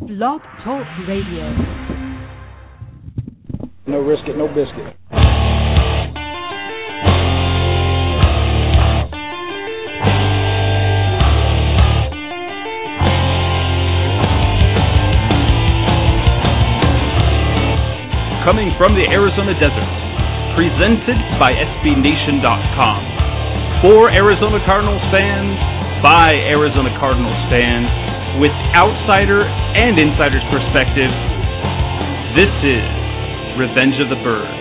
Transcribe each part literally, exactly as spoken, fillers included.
Blog Talk Radio. No risk it, no biscuit. Coming from the Arizona desert, presented by S B Nation dot com. For Arizona Cardinals fans, by Arizona Cardinals fans, with outsider and insider's perspective, this is Revenge of the Birds.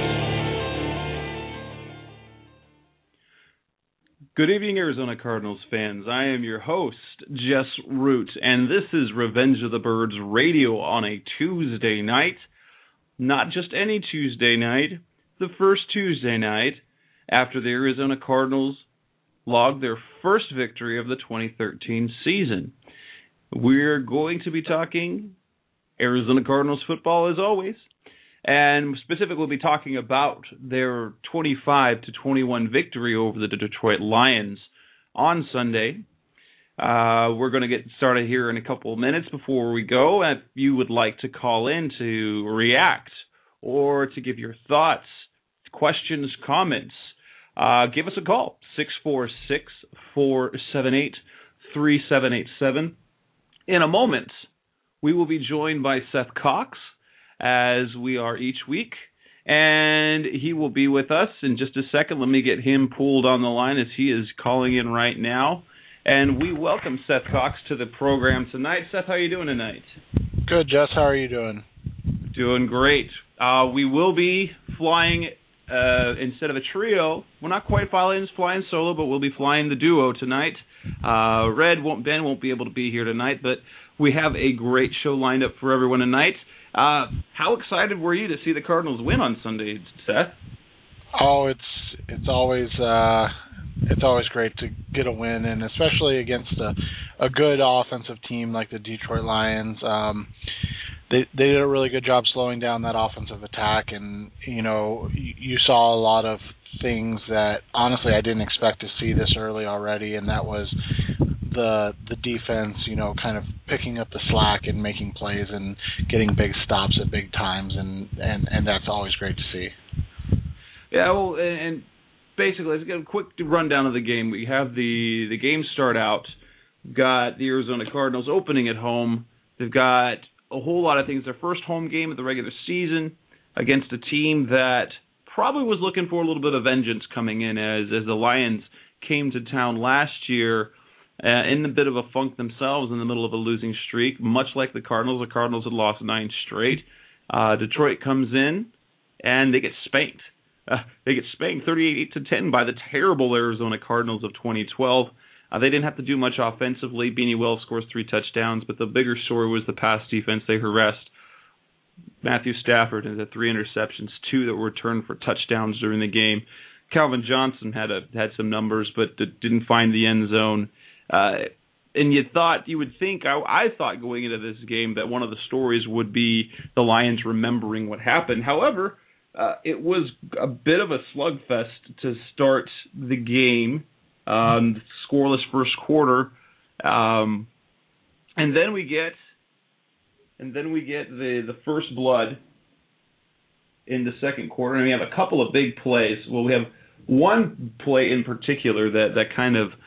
Good evening, Arizona Cardinals fans. I am your host, Jess Root, and this is Revenge of the Birds radio on a Tuesday night. Not just any Tuesday night, the first Tuesday night after the Arizona Cardinals logged their first victory of the twenty thirteen season. We're going to be talking Arizona Cardinals football as always, and specifically we'll be talking about their twenty-five to twenty-one victory over the Detroit Lions on Sunday. Uh, we're going to get started here in a couple of minutes. Before we go, if you would like to call in to react or to give your thoughts, questions, comments, uh, give us a call, six four six, four seven eight, three seven eight seven. In a moment, we will be joined by Seth Cox, as we are each week, and he will be with us in just a second. Let me get him pulled on the line as he is calling in right now. And we welcome Seth Cox to the program tonight. Seth, how are you doing tonight? Good, Jess. How are you doing? Doing great. Uh, we will be flying, uh, instead of a trio, we're not quite flying, flying solo, but we'll be flying the duo tonight. Uh, Red, won't, Ben won't be able to be here tonight, but we have a great show lined up for everyone tonight. Uh, how excited were you to see the Cardinals win on Sunday, Seth? Oh, it's it's always uh, it's always great to get a win, and especially against a, a good offensive team like the Detroit Lions. Um, they they did a really good job slowing down that offensive attack, and you know you, you saw a lot of things that honestly I didn't expect to see this early already, and that was the the defense, you know, kind of picking up the slack and making plays and getting big stops at big times, and, and, and that's always great to see. Yeah, well, and basically, let's get a quick rundown of the game. We have the, the game start out. We've got the Arizona Cardinals opening at home. They've got a whole lot of things. Their first home game of the regular season against a team that probably was looking for a little bit of vengeance coming in as, as the Lions came to town last year Uh, in a bit of a funk themselves in the middle of a losing streak, much like the Cardinals. The Cardinals had lost nine straight. Uh, Detroit comes in, and they get spanked. Uh, they get spanked thirty-eight to ten by the terrible Arizona Cardinals of twenty twelve. Uh, they didn't have to do much offensively. Beanie Wells scores three touchdowns, but the bigger story was the pass defense. They harassed Matthew Stafford and had three interceptions, two that were returned for touchdowns during the game. Calvin Johnson had a, had some numbers, but didn't find the end zone. Uh, and you thought, you would think, I, I thought going into this game that one of the stories would be the Lions remembering what happened. However, uh, it was a bit of a slugfest to start the game, um, scoreless first quarter, um, and then we get, and then we get the, the first blood in the second quarter, and we have a couple of big plays. Well, we have one play in particular that, that kind of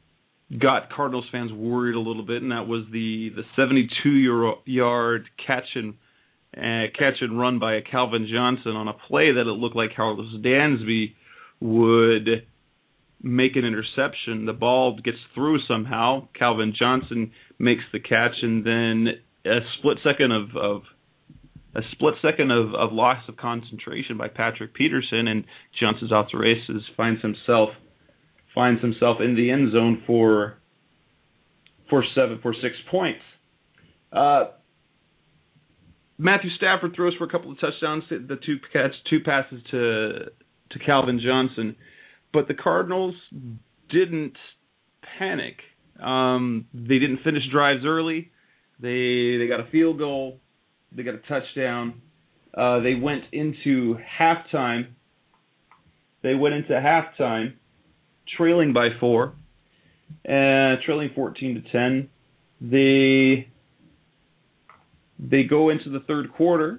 got Cardinals fans worried a little bit, and that was the, the seventy-two-yard catch and uh, catch and run by a Calvin Johnson on a play that it looked like Carlos Dansby would make an interception. The ball gets through somehow. Calvin Johnson makes the catch, and then a split second of, of a split second of, of loss of concentration by Patrick Peterson, and Johnson's off the races, finds himself. finds himself in the end zone for for seven for six points. Uh, Matthew Stafford throws for a couple of touchdowns, the two catch, two passes to to Calvin Johnson, but the Cardinals didn't panic. Um, they didn't finish drives early. They they got a field goal. They got a touchdown. Uh, they went into halftime. They went into halftime. Trailing by four, uh, trailing fourteen to ten. They They go into the third quarter.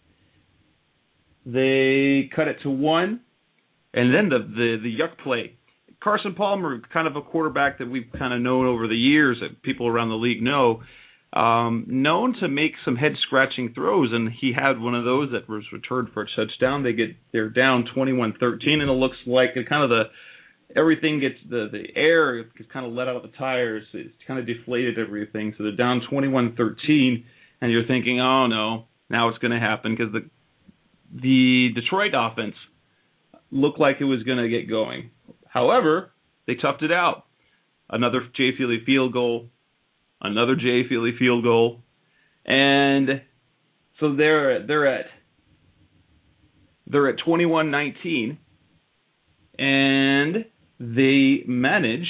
They cut it to one, and then the, the, the yuck play. Carson Palmer, kind of a quarterback that we've kind of known over the years, that people around the league know, um, known to make some head-scratching throws, and he had one of those that was returned for a touchdown. They get they're down twenty-one thirteen, and it looks like it kind of the everything gets the the air gets kind of let out of the tires. It's kind of deflated everything, so they're down twenty-one thirteen, and you're thinking, oh no, now it's going to happen because the the Detroit offense looked like it was going to get going. However, they toughed it out. Another Jay Feely field goal, another Jay Feely field goal, and so they're they're at they're at twenty-one nineteen, and they manage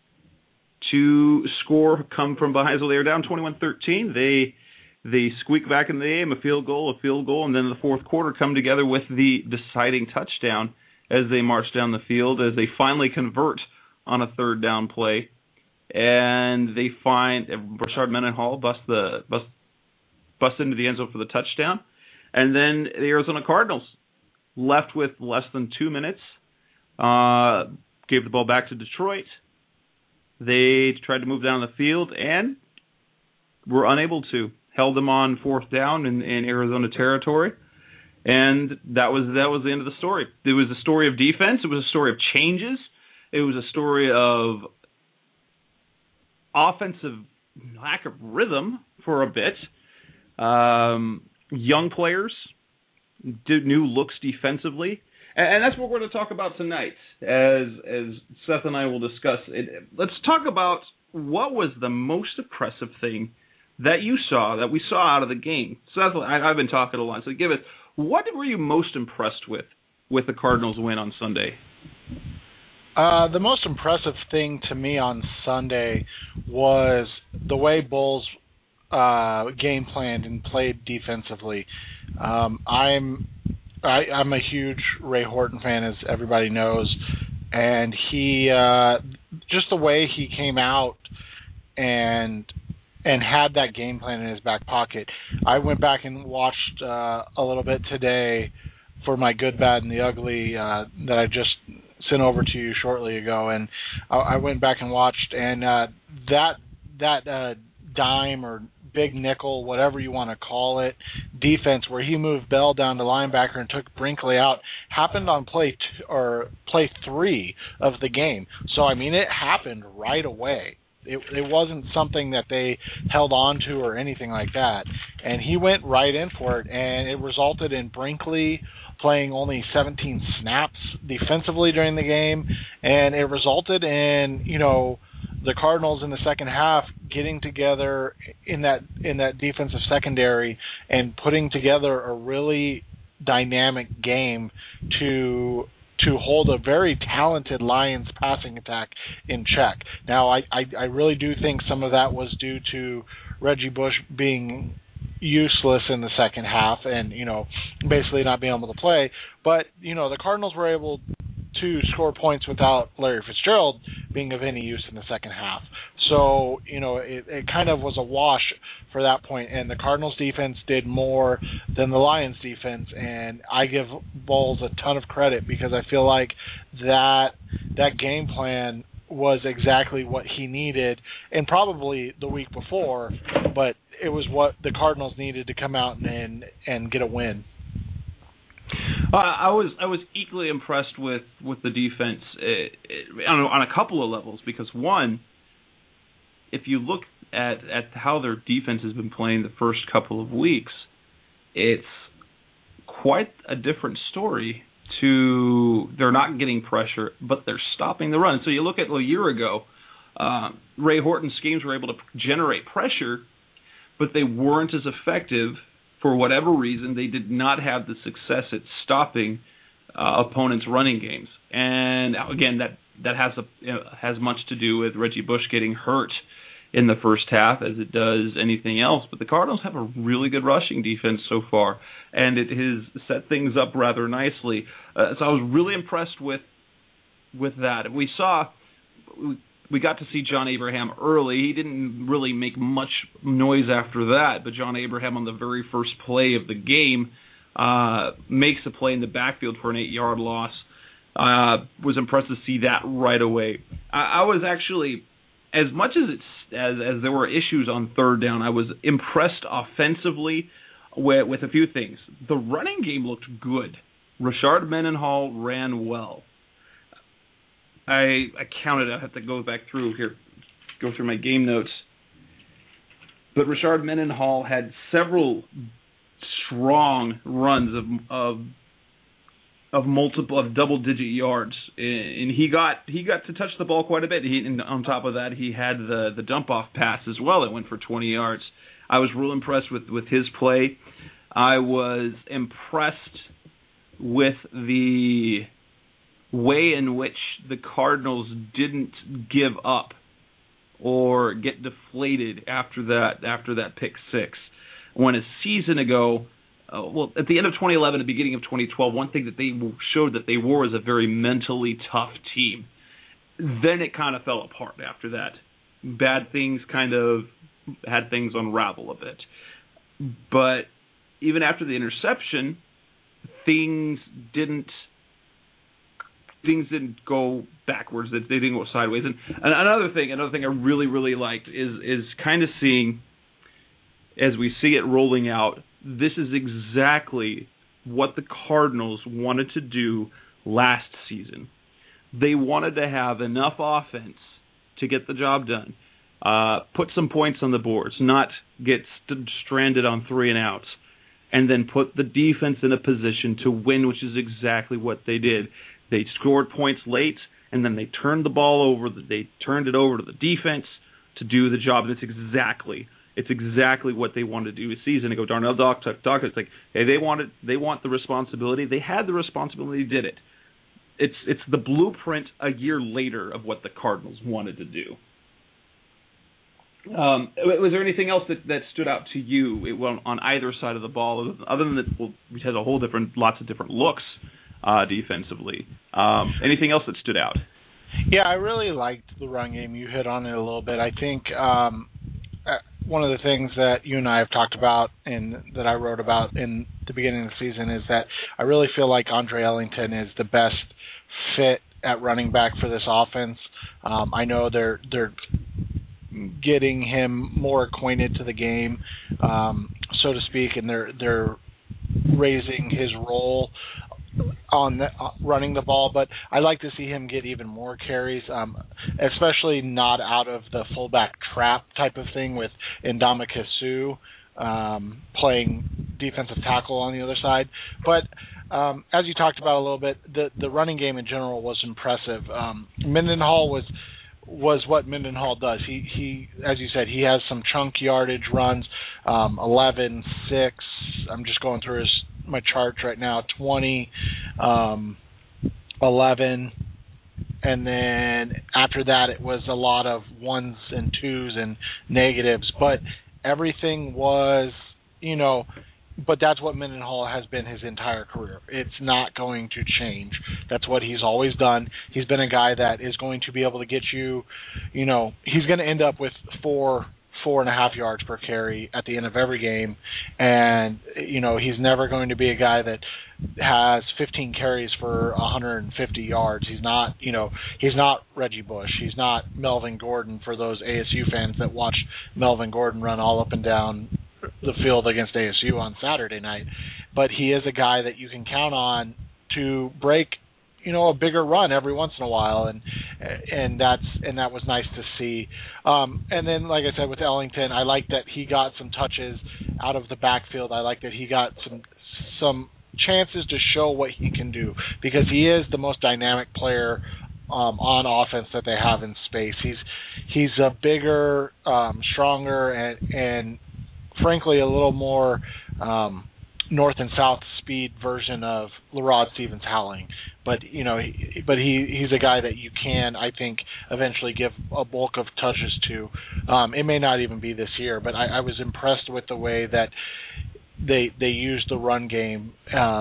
to score, come from behind. So they're down twenty-one thirteen. They They squeak back in the game, a field goal, a field goal, and then in the fourth quarter come together with the deciding touchdown as they march down the field, as they finally convert on a third down play. And they find Rashard Mendenhall bust the bust, bust into the end zone for the touchdown. And then the Arizona Cardinals, left with less than two minutes, uh, gave the ball back to Detroit. They tried to move down the field and were unable to. Held them on fourth down in, in Arizona territory, and that was that was the end of the story. It was a story of defense. It was a story of changes. It was a story of offensive lack of rhythm for a bit. Um, young players, did new looks defensively, and, and that's what we're going to talk about tonight. As as Seth and I will discuss it. Let's talk about what was the most impressive thing that you saw, that we saw out of the game. Seth, I, I've been talking a lot, so give it. What were you most impressed with with the Cardinals' win on Sunday? Uh, the most impressive thing to me on Sunday was the way Bulls uh, game planned and played defensively. Um, I'm I, I'm a huge Ray Horton fan, as everybody knows, and he uh, just the way he came out and and had that game plan in his back pocket. I went back and watched uh, a little bit today for my good, bad, and the ugly uh, that I just sent over to you shortly ago, and I, I went back and watched, and uh, that that uh, dime or big nickel, whatever you want to call it, defense where he moved Bell down to linebacker and took Brinkley out happened on play t- or play three of the game. So I mean, it happened right away. It, it wasn't something that they held on to or anything like that. And he went right in for it, and it resulted in Brinkley playing only seventeen snaps defensively during the game, and it resulted in, you know, the Cardinals in the second half getting together in that in that defensive secondary and putting together a really dynamic game to to hold a very talented Lions passing attack in check. Now, I, I, I really do think some of that was due to Reggie Bush being useless in the second half and, you know, basically not being able to play. But, you know, the Cardinals were able to score points without Larry Fitzgerald being of any use in the second half. So, you know, it, it kind of was a wash for that point, and the Cardinals defense did more than the Lions defense, and I give Bowles a ton of credit because I feel like that that game plan was exactly what he needed, and probably the week before, but it was what the Cardinals needed to come out and and get a win. Uh, I was I was equally impressed with, with the defense it, it, on, on a couple of levels because one, if you look at, at how their defense has been playing the first couple of weeks, it's quite a different story to they're not getting pressure, but they're stopping the run. So you look at a year ago, uh, Ray Horton's schemes were able to generate pressure, but they weren't as effective. For whatever reason, they did not have the success at stopping uh, opponents' running games. And again, that that has a you know, has much to do with Reggie Bush getting hurt in the first half, as it does anything else. But the Cardinals have a really good rushing defense so far, and it has set things up rather nicely. Uh, so I was really impressed with with that. We saw we got to see John Abraham early. He didn't really make much noise after that, but John Abraham on the very first play of the game uh, makes a play in the backfield for an eight-yard loss. Uh, was impressed to see that right away. I, I was actually, as much as it's as as there were issues on third down, I was impressed offensively with, with a few things. The running game looked good. Rashard Mendenhall ran well. I I counted. I have to go back through here, go through my game notes. But Rashard Mendenhall had several strong runs of of of multiple of double digit yards, and he got he got to touch the ball quite a bit. He, and on top of that, he had the the dump off pass as well that went for twenty yards. I was real impressed with, with his play. I was impressed with the way in which the Cardinals didn't give up or get deflated after that after that pick six. When a season ago, uh, well, at the end of twenty eleven, at the beginning of twenty twelve, one thing that they showed that they were is a very mentally tough team. Then it kind of fell apart after that. Bad things kind of had things unravel a bit. But even after the interception, things didn't things didn't go backwards. They didn't go sideways. And another thing, another thing I really, really liked is is kind of seeing, as we see it rolling out, this is exactly what the Cardinals wanted to do last season. They wanted to have enough offense to get the job done, uh, put some points on the boards, not get st- stranded on three and outs, and then put the defense in a position to win, which is exactly what they did. They scored points late, and then they turned the ball over. They turned it over to the defense to do the job. And it's exactly, it's exactly what they wanted to do a season ago. Darnell Doc talked. It's like, hey, they wanted, they want the responsibility. They had the responsibility. They did it. It's it's the blueprint a year later of what the Cardinals wanted to do. Um, was there anything else that, that stood out to you it, well, on either side of the ball, other than that, well, it has a whole different, lots of different looks uh, defensively? Um, anything else that stood out? Yeah, I really liked the run game. You hit on it a little bit. I think um, one of the things that you and I have talked about and that I wrote about in the beginning of the season is that I really feel like Andre Ellington is the best fit at running back for this offense. Um, I know they're they're getting him more acquainted to the game, um, so to speak, and they're they're raising his role on the, uh, running the ball. But I'd like to see him get even more carries, um, especially not out of the fullback trap type of thing with Ndamukong Suh um, playing defensive tackle on the other side. But um, as you talked about a little bit, the the running game in general was impressive. Um, Mendenhall was. was what Mendenhall does. He, he, as you said, he has some chunk yardage runs, um, eleven, six, I'm just going through his, my charts right now, twenty, um, eleven, and then after that it was a lot of ones and twos and negatives, but everything was, you know, but that's what Mendenhall has been his entire career. It's not going to change. That's what he's always done. He's been a guy that is going to be able to get you, you know, he's going to end up with four, four and a half yards per carry at the end of every game. And, you know, he's never going to be a guy that has fifteen carries for one hundred fifty yards. He's not, you know, he's not Reggie Bush. He's not Melvin Gordon for those A S U fans that watch Melvin Gordon run all up and down the field against A S U on Saturday night. But he is a guy that you can count on to break, you know, a bigger run every once in a while, and and that's and that was nice to see. Um, and then, like I said, with Ellington, I like that he got some touches out of the backfield. I like that he got some some chances to show what he can do, because he is the most dynamic player um, on offense that they have in space. He's he's a bigger, um, stronger, and and frankly, a little more um, north and south speed version of LaRod Stevens-Howling. But, you know, he, but he, he's a guy that you can, I think, eventually give a bulk of touches to. Um, it may not even be this year, but I, I was impressed with the way that they they used the run game um,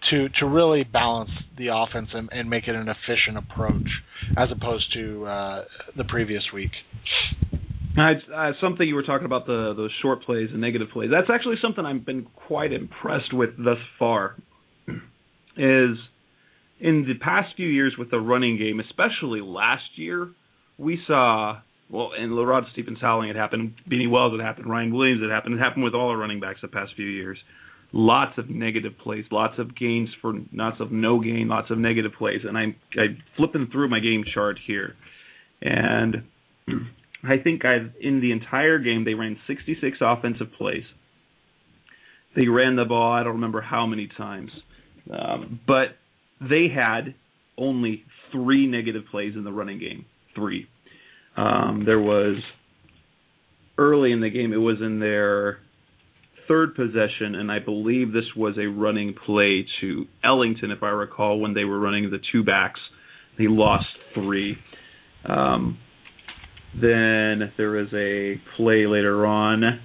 to to really balance the offense and, and make it an efficient approach as opposed to uh, the previous week. Uh, uh, something you were talking about, the those short plays and negative plays. That's actually something I've been quite impressed with thus far. Is in the past few years with the running game, especially last year, we saw, well, in LaRod Stephens Howling it happened, Beanie Wells it happened, Ryan Williams it happened. It happened with all our running backs the past few years. Lots of negative plays, lots of gains for lots of no gain, lots of negative plays. And I'm, I'm flipping through my game chart here. And I think I've in the entire game they ran sixty-six offensive plays. They ran the ball, I don't remember how many times. Um, but they had only three negative plays in the running game. Three. Um, there was, early in the game, it was in their third possession, and I believe this was a running play to Ellington, if I recall, when they were running the two backs. They lost three. Um, then there was a play later on.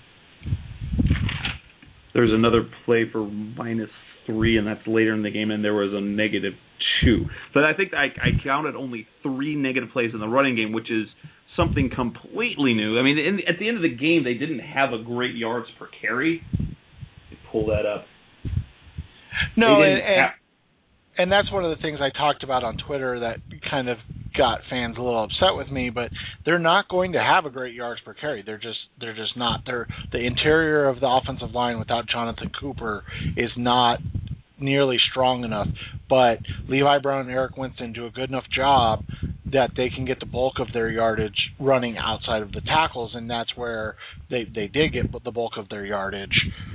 There's another play for minus three, and that's later in the game, and there was a negative two. But I think I, I counted only three negative plays in the running game, which is something completely new. I mean, in, at the end of the game, they didn't have a great yards per carry. Pull that up. No, and, and, and that's one of the things I talked about on Twitter that kind of got fans a little upset with me. But they're not going to have a great yards per carry. They're just they're just not. They're the interior of the offensive line without Jonathan Cooper is not nearly strong enough. But Levi Brown and Eric Winston do a good enough job that they can get the bulk of their yardage running outside of the tackles, and that's where they, they did get the bulk of their yardage.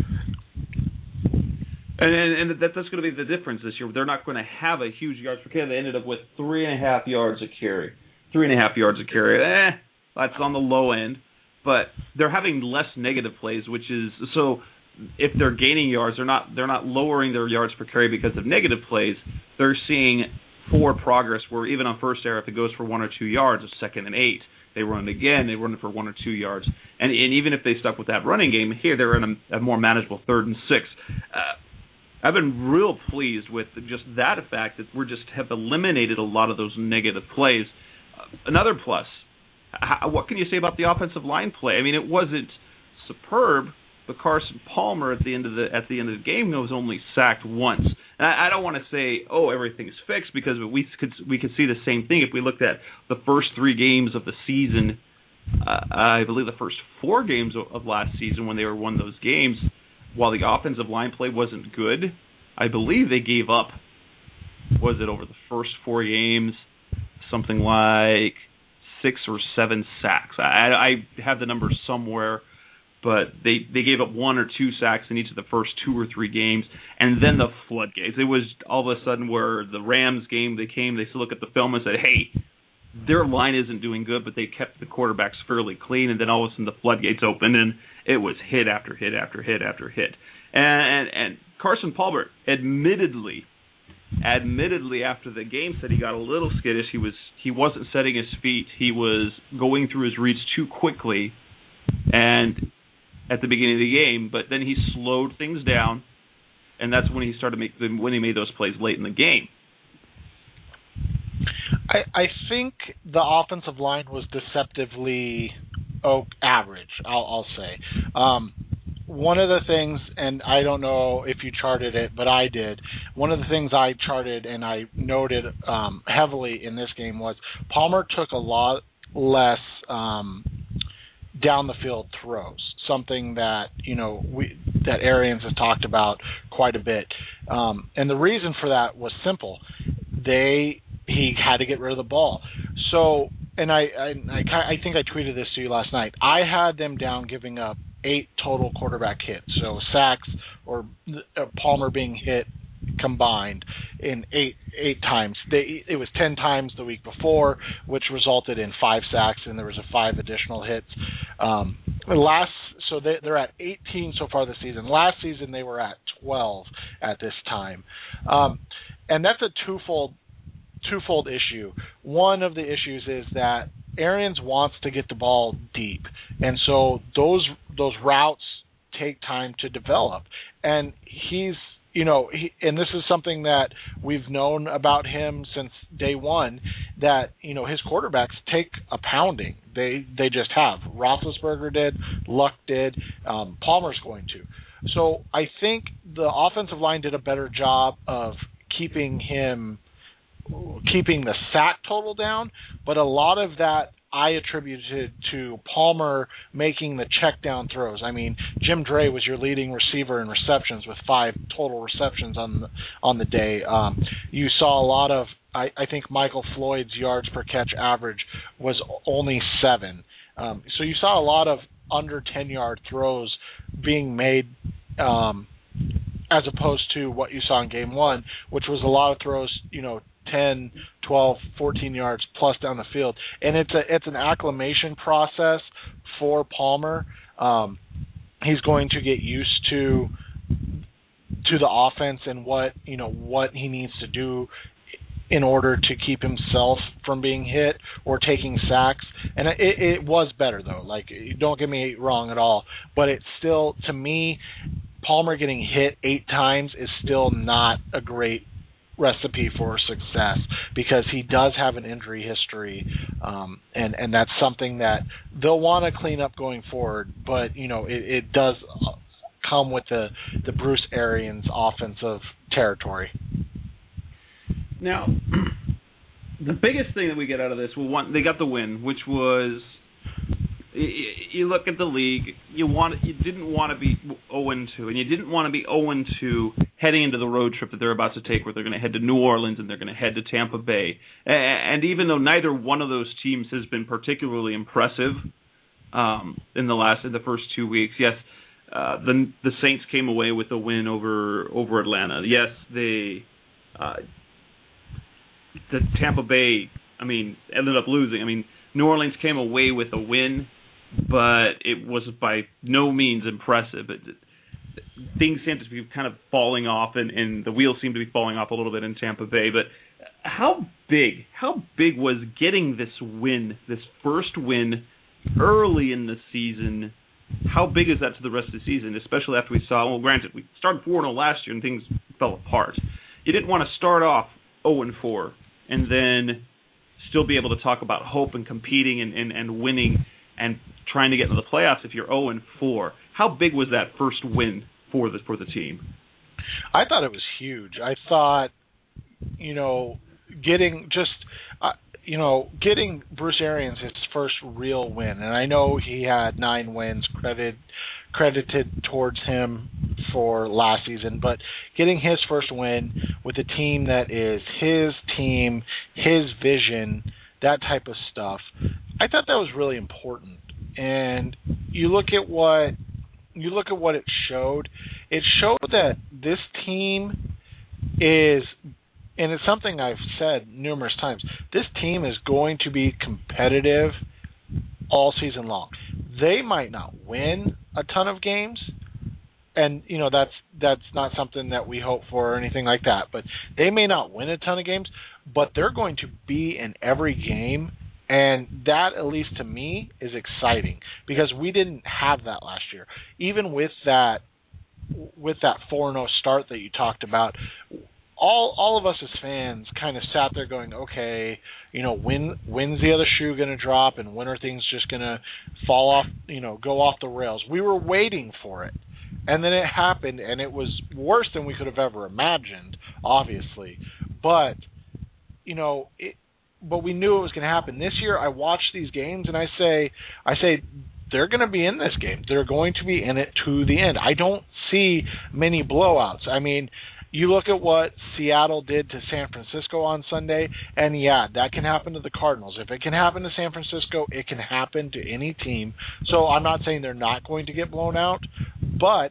And, and, and that, that's going to be the difference this year. They're not going to have a huge yards per carry. They ended up with three and a half yards a carry. Three and a half yards a carry. Eh, that's on the low end. But they're having less negative plays, which is so. If they're gaining yards, they're not they're not lowering their yards per carry because of negative plays. They're seeing forward progress where even on first down, if it goes for one or two yards, it's second and eight. They run it again, they run it for one or two yards. And, and even if they stuck with that running game, here they're in a, a more manageable third and six. Uh, I've been real pleased with just that fact that we just have eliminated a lot of those negative plays. Uh, another plus, how, what can you say about the offensive line play? I mean, it wasn't superb, but Carson Palmer at the end of the at the end of the game was only sacked once. And I, I don't want to say, oh, everything's fixed, because we could we could see the same thing if we looked at the first three games of the season. Uh, I believe the first four games of, of last season when they were won those games. While the offensive line play wasn't good, I believe they gave up, was it over the first four games, something like six or seven sacks. I, I have the numbers somewhere, but they, they gave up one or two sacks in each of the first two or three games, and then the floodgates. It was all of a sudden where the Rams game, they came, they looked at the film and said, hey, their line isn't doing good, but they kept the quarterbacks fairly clean, and then all of a sudden the floodgates opened, and it was hit after hit after hit after hit. And, and, and Carson Palmer, admittedly, admittedly after the game said he got a little skittish. He was he wasn't setting his feet. He was going through his reads too quickly, and at the beginning of the game, but then he slowed things down, and that's when he started make the, when he made those plays late in the game. I, I think the offensive line was deceptively oh, average, I'll, I'll say. Um, one of the things, and I don't know if you charted it, but I did, one of the things I charted and I noted um, heavily in this game was Palmer took a lot less um, down the field throws, something that, you know, we that Arians has talked about quite a bit. Um, and the reason for that was simple. They he had to get rid of the ball. So, and I, I, I, I think I tweeted this to you last night. I had them down giving up eight total quarterback hits. So sacks or uh, Palmer being hit combined in eight eight times. They, it was ten times the week before, which resulted in five sacks, and there was a five additional hits. Um, last, so they, they're at eighteen so far this season. Last season they were at twelve at this time, um, and that's a twofold twofold issue. One of the issues is that Arians wants to get the ball deep, and so those those routes take time to develop, and he's you know, he, and this is something that we've known about him since day one, that, you know, his quarterbacks take a pounding. They they just have. Roethlisberger did, Luck did, um, Palmer's going to. So I think the offensive line did a better job of keeping him, keeping the sack total down, but a lot of that I attributed to Palmer making the check down throws. I mean, Jim Dre was your leading receiver in receptions with five total receptions on the, on the day. Um, you saw a lot of, I, I think Michael Floyd's yards per catch average was only seven. Um, so you saw a lot of under ten-yard throws being made, um, as opposed to what you saw in game one, which was a lot of throws, you know, ten, twelve, fourteen yards plus down the field. And it's a it's an acclimation process for Palmer. Um, he's going to get used to to the offense and what, you know, what he needs to do in order to keep himself from being hit or taking sacks. And it, it was better, though. Like, don't get me wrong at all. But it's still, to me, Palmer getting hit eight times is still not a great recipe for success, because he does have an injury history, um, and and that's something that they'll want to clean up going forward. But you know, it, it does come with the the Bruce Arians offensive territory. Now, the biggest thing that we get out of this, well, one, they got the win, which was, you look at the league, you want you didn't want to be oh and two, and you didn't want to be oh and two heading into the road trip that they're about to take, where they're going to head to New Orleans and they're going to head to Tampa Bay. And even though neither one of those teams has been particularly impressive um, in the last in the first two weeks, yes, uh, the the Saints came away with a win over over Atlanta. Yes, they uh, the Tampa Bay, I mean, ended up losing. I mean, New Orleans came away with a win, but it was by no means impressive. It, things seem to be kind of falling off, and, and the wheels seem to be falling off a little bit in Tampa Bay. But how big, how big was getting this win, this first win early in the season? How big is that to the rest of the season, especially after we saw, well, granted, we started four and oh last year and things fell apart. You didn't want to start off oh and four and then still be able to talk about hope and competing and, and, and winning and trying to get into the playoffs if you're oh and four. How big was that first win for the for the team? I thought it was huge. I thought, you know, getting just, uh, you know, getting Bruce Arians his first real win, and I know he had nine wins credit, credited towards him for last season, but getting his first win with a team that is his team, his vision, that type of stuff, I thought that was really important. And you look at what you look at what it showed. It showed that this team is, and it's something I've said numerous times, this team is going to be competitive all season long. They might not win a ton of games, and you know that's that's not something that we hope for or anything like that, but they may not win a ton of games, but they're going to be in every game. And that, at least to me, is exciting, because we didn't have that last year. Even with that with that four and oh start that you talked about, all all of us as fans kind of sat there going, okay, you know, when when's the other shoe going to drop, and when are things just going to fall off, you know, go off the rails? We were waiting for it. And then it happened, and it was worse than we could have ever imagined, obviously. But, you know, it But we knew it was going to happen. This year, I watch these games, and I say, I say, they're going to be in this game. They're going to be in it to the end. I don't see many blowouts. I mean, you look at what Seattle did to San Francisco on Sunday, and yeah, that can happen to the Cardinals. If it can happen to San Francisco, it can happen to any team. So I'm not saying they're not going to get blown out, but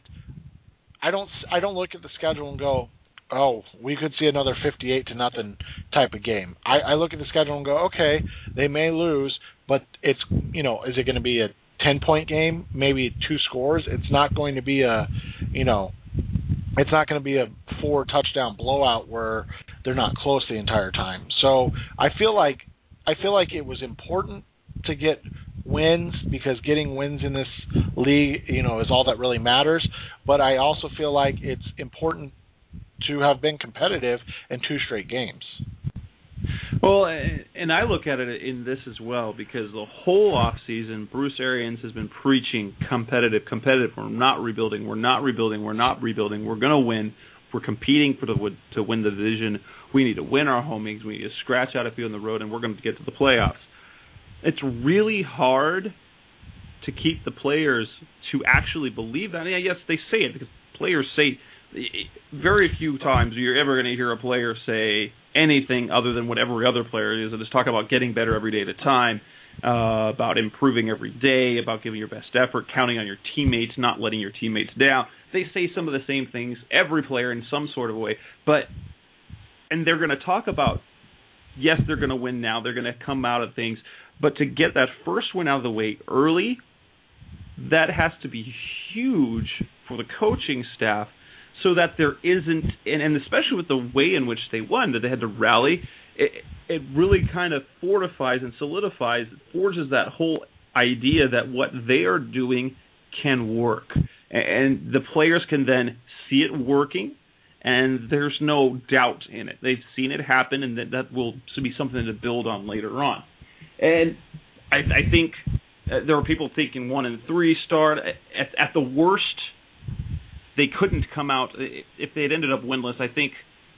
I don't, I don't look at the schedule and go, oh, we could see another fifty-eight to nothing type of game. I, I look at the schedule and go, okay, they may lose, but it's, you know, is it going to be a ten-point game, maybe two scores? It's not going to be a, you know, it's not going to be a four-touchdown blowout where they're not close the entire time. So I feel like I feel like it was important to get wins, because getting wins in this league, you know, is all that really matters. But I also feel like it's important to have been competitive in two straight games. Well, and I look at it in this as well, because the whole offseason, Bruce Arians has been preaching competitive, competitive. We're not rebuilding. We're not rebuilding. We're not rebuilding. We're going to win. We're competing for the to win the division. We need to win our home games. We need to scratch out a few on the road, and we're going to get to the playoffs. It's really hard to keep the players to actually believe that. And yes, they say it because players say very few times you're ever going to hear a player say anything other than what every other player is. And just talk about getting better every day at a time, uh, about improving every day, about giving your best effort, counting on your teammates, not letting your teammates down. They say some of the same things, every player in some sort of way. But and they're going to talk about, yes, they're going to win now. They're going to come out of things. But to get that first win out of the way early, that has to be huge for the coaching staff, so that there isn't, and, and especially with the way in which they won, that they had to rally, it, it really kind of fortifies and solidifies, forges that whole idea that what they are doing can work. And the players can then see it working, and there's no doubt in it. They've seen it happen, and that, that will be something to build on later on. And I, I think uh, there are people thinking one and three start. At, at the worst, they couldn't come out. If they had ended up winless, I think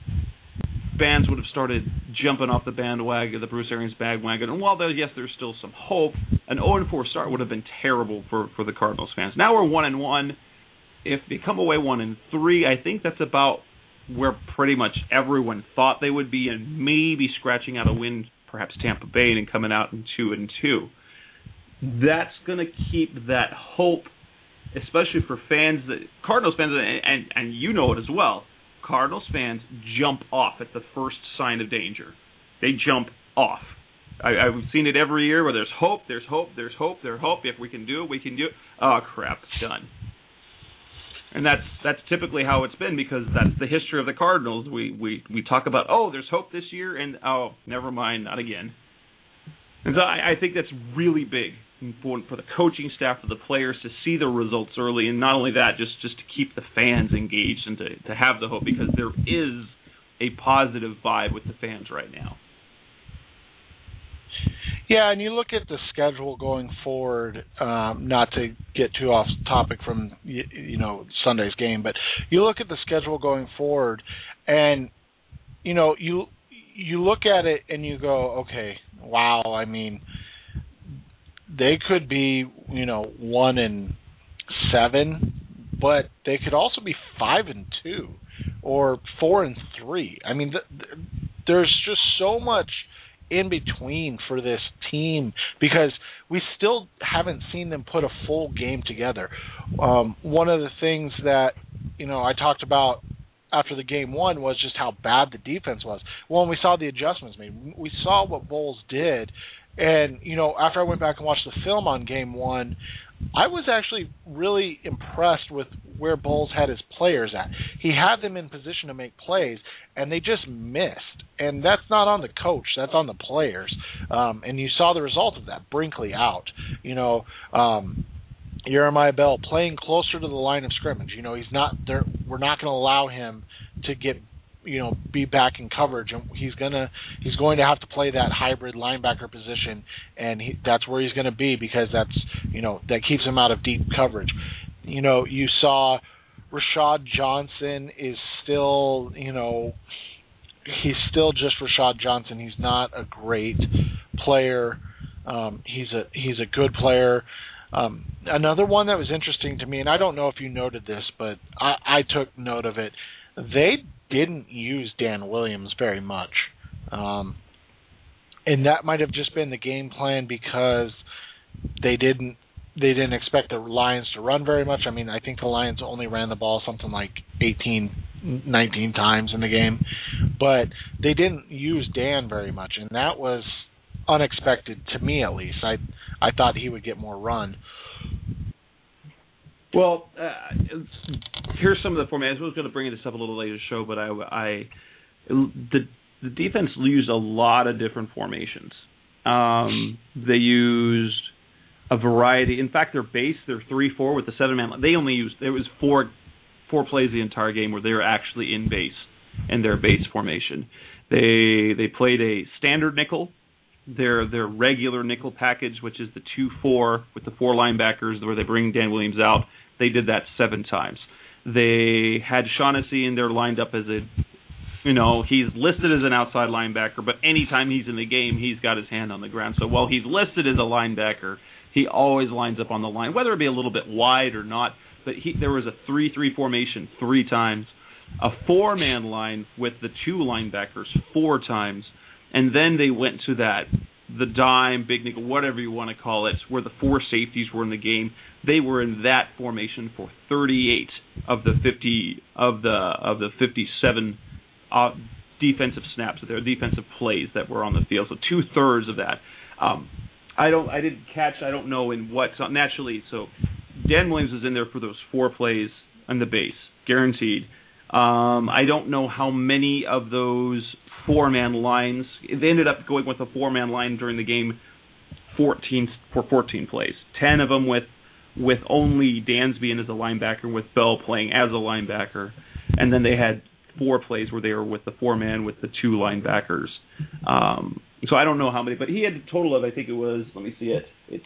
fans would have started jumping off the bandwagon, the Bruce Arians bandwagon. And while there, yes, there's still some hope, an oh and four start would have been terrible for, for the Cardinals fans. Now we're one and one. If they come away one and three, I think that's about where pretty much everyone thought they would be, and maybe scratching out a win, perhaps Tampa Bay, and coming out in two and two. That's going to keep that hope, especially for fans, that Cardinals fans, and, and and you know it as well. Cardinals fans jump off at the first sign of danger. They jump off. I, I've seen it every year where there's hope, there's hope, there's hope, there's hope. If we can do it, we can do it. Oh crap, it's done. And that's that's typically how it's been, because that's the history of the Cardinals. We we we talk about, oh, there's hope this year, and oh, never mind, not again. And so I, I think that's really big for, for the coaching staff, for the players to see the results early, and not only that, just, just to keep the fans engaged and to, to have the hope, because there is a positive vibe with the fans right now. Yeah, and you look at the schedule going forward, um, not to get too off topic from, you, you know, Sunday's game, but you look at the schedule going forward, and, you know, you you look at it and you go, okay, wow, I mean, they could be, you know, one and seven, but they could also be five and two or four and three. I mean, th- th- there's just so much in between for this team, because we still haven't seen them put a full game together. Um, one of the things that, you know, I talked about after the game one was just how bad the defense was. Well, when we saw the adjustments made, we saw what Bowles did. And, you know, after I went back and watched the film on game one, I was actually really impressed with where Bowles had his players at. He had them in position to make plays, and they just missed. And that's not on the coach. That's on the players. Um, and you saw the result of that, Brinkley out. You know, um, Jeremiah Bell playing closer to the line of scrimmage. You know, he's not there. We're not going to allow him to get, you know, be back in coverage, and he's gonna he's going to have to play that hybrid linebacker position, and he, that's where he's going to be, because that's, you know, that keeps him out of deep coverage. You know, you saw Rashad Johnson is still, you know, he's still just Rashad Johnson. He's not a great player. Um, he's a he's a good player. Um, another one that was interesting to me, and I don't know if you noted this, but I, I took note of it. They didn't use Dan Williams very much. Um, and that might have just been the game plan, because they didn't they didn't expect the Lions to run very much. I mean, I think the Lions only ran the ball something like eighteen, nineteen times in the game. But they didn't use Dan very much, and that was unexpected to me, at least. I I thought he would get more run. Well, uh, here's some of the formats. I was going to bring this up a little later in the show, but I, I the the defense used a lot of different formations. Um, they used a variety. In fact, their base, their three four with the seven man, they only used, there was four four plays the entire game where they were actually in base. in their base formation. They they played a standard nickel, their their regular nickel package, which is the two four with the four linebackers where they bring Dan Williams out. They did that seven times. They had Shaughnessy in there lined up as a, you know, he's listed as an outside linebacker, but anytime he's in the game, he's got his hand on the ground. So while he's listed as a linebacker, he always lines up on the line, whether it be a little bit wide or not. But he, there was a three three formation three times, a four-man line with the two linebackers four times, and then they went to that, the dime, big nickel, whatever you want to call it, where the four safeties were in the game. They were in that formation for thirty-eight of the fifty of the of the fifty-seven uh, defensive snaps, their defensive plays that were on the field. So two thirds of that. Um, I don't. I didn't catch. I don't know in what. So naturally, so Dan Williams was in there for those four plays on the base, guaranteed. Um, I don't know how many of those four-man lines. They ended up going with a four-man line during the game, fourteen for fourteen plays. Ten of them with with only Dansby in as a linebacker, with Bell playing as a linebacker, and then they had four plays where they were with the four-man with the two linebackers. Um, so I don't know how many, but he had a total of, I think it was, let me see it, it's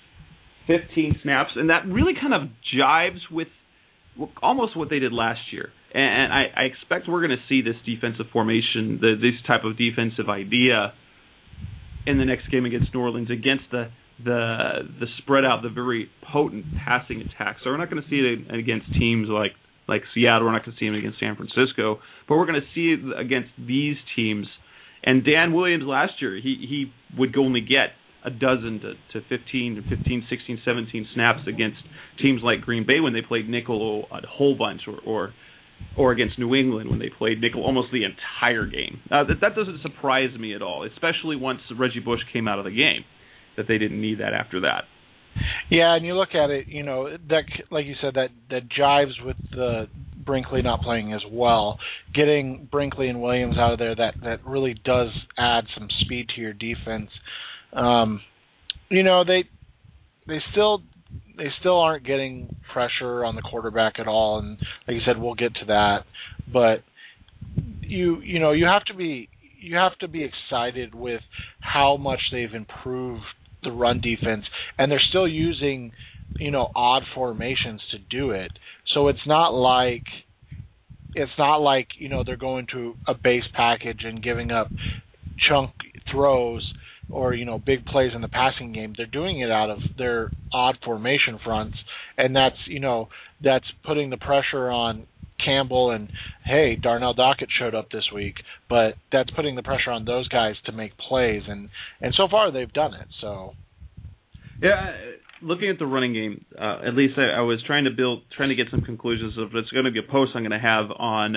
fifteen snaps, and that really kind of jives with almost what they did last year. And I, I expect we're going to see this defensive formation, the, this type of defensive idea in the next game against New Orleans, against the the the spread out, the very potent passing attack. So we're not going to see it against teams like, like Seattle. We're not going to see it against San Francisco. But we're going to see it against these teams. And Dan Williams last year, he, he would only get a dozen to, to fifteen, to fifteen, sixteen, seventeen snaps against teams like Green Bay when they played nickel a whole bunch, or, or or against New England when they played nickel almost the entire game. Uh, that, that doesn't surprise me at all, especially once Reggie Bush came out of the game, that they didn't need that after that. Yeah, and you look at it, you know, that, like you said, that, that jives with the Brinkley not playing as well. Getting Brinkley and Williams out of there, that, that really does add some speed to your defense. Um, you know, they they still they still aren't getting pressure on the quarterback at all, and like you said, we'll get to that. But you you know you have to be you have to be excited with how much they've improved the run defense, and they're still using, you know, odd formations to do it. So it's not like it's not like you know they're going to a base package and giving up chunk throws or, you know, big plays in the passing game. They're doing it out of their odd formation fronts, and that's, you know, that's putting the pressure on Campbell and, hey, Darnell Dockett showed up this week, but that's putting the pressure on those guys to make plays, and, and so far they've done it. So, yeah, looking at the running game, uh, at least I, I was trying to build, trying to get some conclusions of it's going to be a post I'm going to have on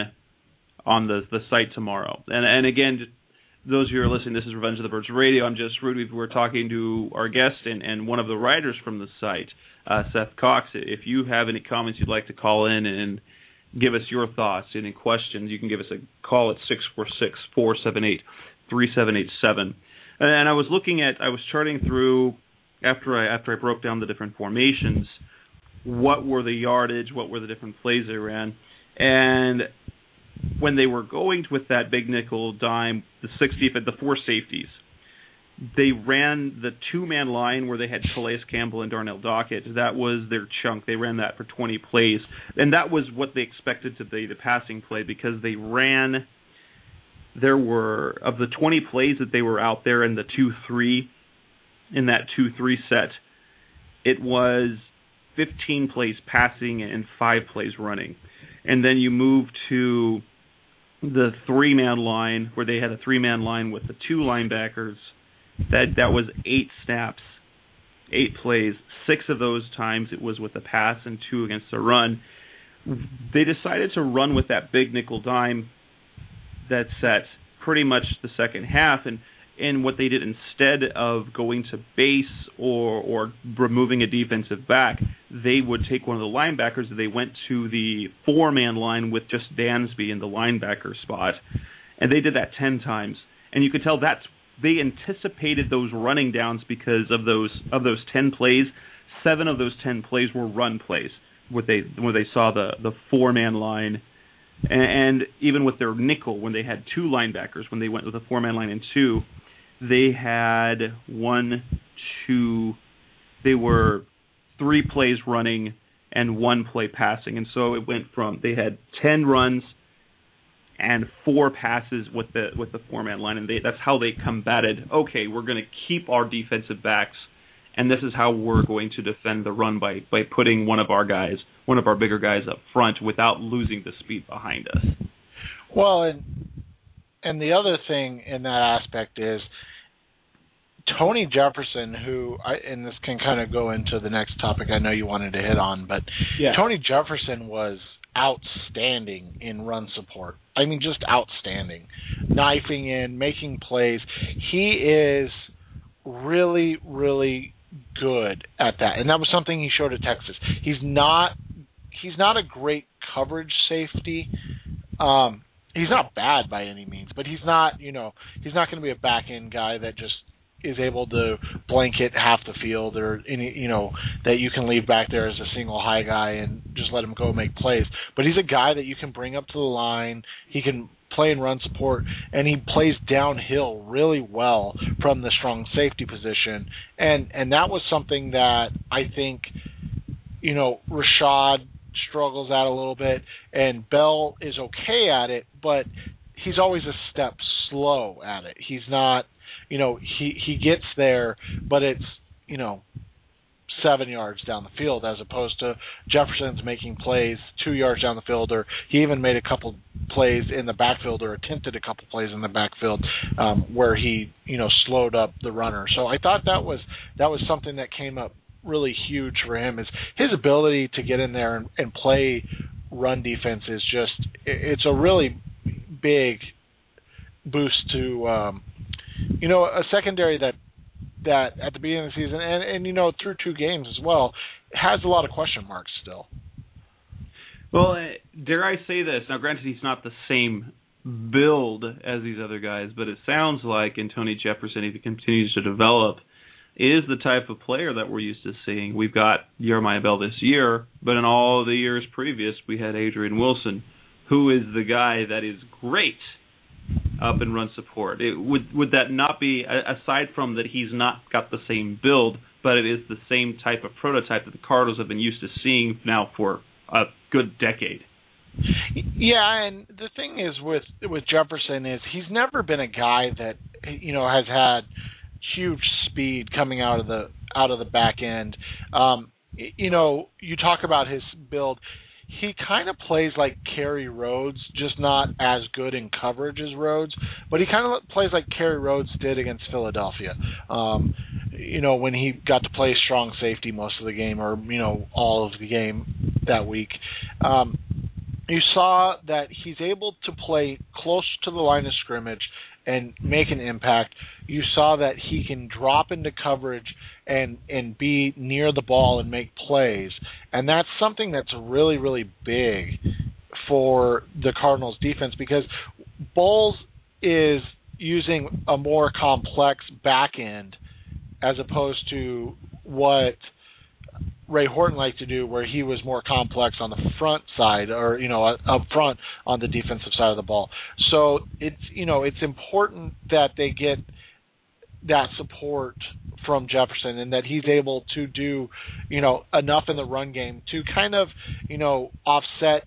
on the the site tomorrow, and and again. Just, those of you who are listening, this is Revenge of the Birds Radio. I'm just Rudy. We're talking to our guest and, and one of the writers from the site, uh, Seth Cox. If you have any comments you'd like to call in and give us your thoughts, any questions, you can give us a call at six four six, four seven eight, three seven eight seven. And I was looking at, I was charting through, after I after I broke down the different formations, what were the yardage, what were the different plays they ran. And when they were going with that big nickel dime, the six deep, the four safeties, they ran the two-man line where they had Calais Campbell and Darnell Dockett. That was their chunk. They ran that for twenty plays, and that was what they expected to be the passing play, because they ran. There were, of the twenty plays that they were out there in the two three, in that two three set, it was fifteen plays passing and five plays running. And then you move to the three-man line, where they had a three-man line with the two linebackers. That that was eight snaps, eight plays. Six of those times it was with a pass and two against the run. They decided to run with that big nickel dime that set pretty much the second half, and and what they did, instead of going to base or or removing a defensive back, they would take one of the linebackers and they went to the four-man line with just Dansby in the linebacker spot, and they did that ten times. And you could tell that's they anticipated those running downs, because of those of those ten plays, seven of those ten plays were run plays, where they where they saw the the four-man line And, and even with their nickel, when they had two linebackers, when they went with a four-man line and two, they had one, two, they were three plays running and one play passing. And so it went from, they had ten runs and four passes with the with the four-man line, and they, that's how they combated, okay, we're going to keep our defensive backs, and this is how we're going to defend the run by, by putting one of our guys, one of our bigger guys up front without losing the speed behind us. Well, and and the other thing in that aspect is Tony Jefferson, who, I, and this can kind of go into the next topic I know you wanted to hit on, but yeah. Tony Jefferson was outstanding in run support. I mean, just outstanding. Knifing in, making plays. He is really, really good at that. And that was something he showed at Texas. He's not he's not a great coverage safety. Um, he's not bad by any means, but he's not, you know, he's not going to be a back end guy that just is able to blanket half the field, or any, you know, that you can leave back there as a single high guy and just let him go make plays. But he's a guy that you can bring up to the line. He can play and run support, and he plays downhill really well from the strong safety position. And and that was something that I think, you know, Rashad struggles at a little bit, and Bell is okay at it, but he's always a step slow at it. He's not, you know, he, he gets there, but it's, you know, seven yards down the field, as opposed to Jefferson's making plays two yards down the field, or he even made a couple plays in the backfield, or attempted a couple plays in the backfield um, where he, you know, slowed up the runner. So I thought that was that was something that came up really huge for him, is his ability to get in there and, and play run defense is just, it's a really big boost to, um, you know, a secondary that that at the beginning of the season, and, and you know, through two games as well, has a lot of question marks still. Well, dare I say this? Now, granted, he's not the same build as these other guys, but it sounds like in Tony Jefferson, if he continues to develop, is the type of player that we're used to seeing. We've got Jeremiah Bell this year, but in all the years previous, we had Adrian Wilson, who is the guy that is great up and run support. It, would would that not be, aside from that he's not got the same build, but it is the same type of prototype that the Cardinals have been used to seeing now for a good decade? Yeah, and the thing is with with Jefferson is he's never been a guy that, you know, has had huge speed coming out of the out of the back end. Um, you know, you talk about his build. He kind of plays like Kerry Rhodes, just not as good in coverage as Rhodes, but he kind of plays like Kerry Rhodes did against Philadelphia. Um, you know, when he got to play strong safety most of the game, or, you know, all of the game that week. Um, you saw that he's able to play close to the line of scrimmage and make an impact. You saw that he can drop into coverage and and be near the ball and make plays. And that's something that's really, really big for the Cardinals defense, because Bowles is using a more complex back end as opposed to what Ray Horton liked to do, where he was more complex on the front side, or, you know, up front on the defensive side of the ball. So it's, you know, it's important that they get that support from Jefferson, and that he's able to do, you know, enough in the run game to kind of, you know, offset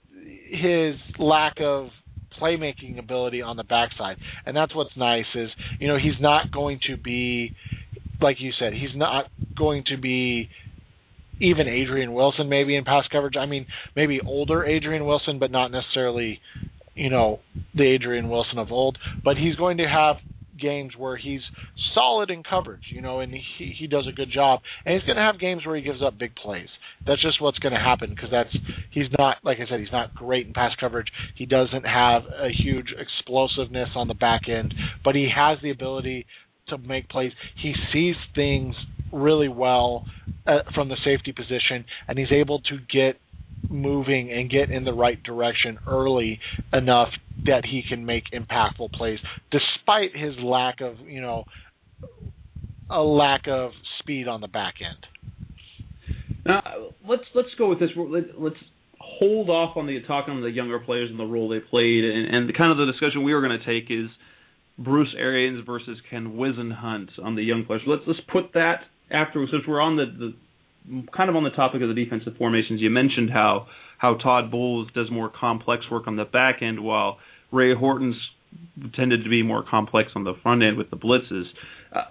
his lack of playmaking ability on the backside. And that's what's nice is, you know, he's not going to be, like you said, he's not going to be even Adrian Wilson maybe in pass coverage. I mean, maybe older Adrian Wilson, but not necessarily, you know, the Adrian Wilson of old. But he's going to have games where he's solid in coverage, you know, and he he does a good job. And he's going to have games where he gives up big plays. That's just what's going to happen, because that's he's not, like I said, he's not great in pass coverage. He doesn't have a huge explosiveness on the back end, but he has the ability to make plays. He sees things really well uh, from the safety position, and he's able to get moving and get in the right direction early enough that he can make impactful plays, despite his lack of, you know, a lack of speed on the back end. Now, let's let's go with this. Let's hold off on the talking on the younger players and the role they played, and, and the kind of the discussion we were going to take is Bruce Arians versus Ken Whisenhunt on the young players. Let's let's put that after, since we're on the, the kind of on the topic of the defensive formations. You mentioned how how Todd Bowles does more complex work on the back end, while Ray Horton's tended to be more complex on the front end with the blitzes. Uh,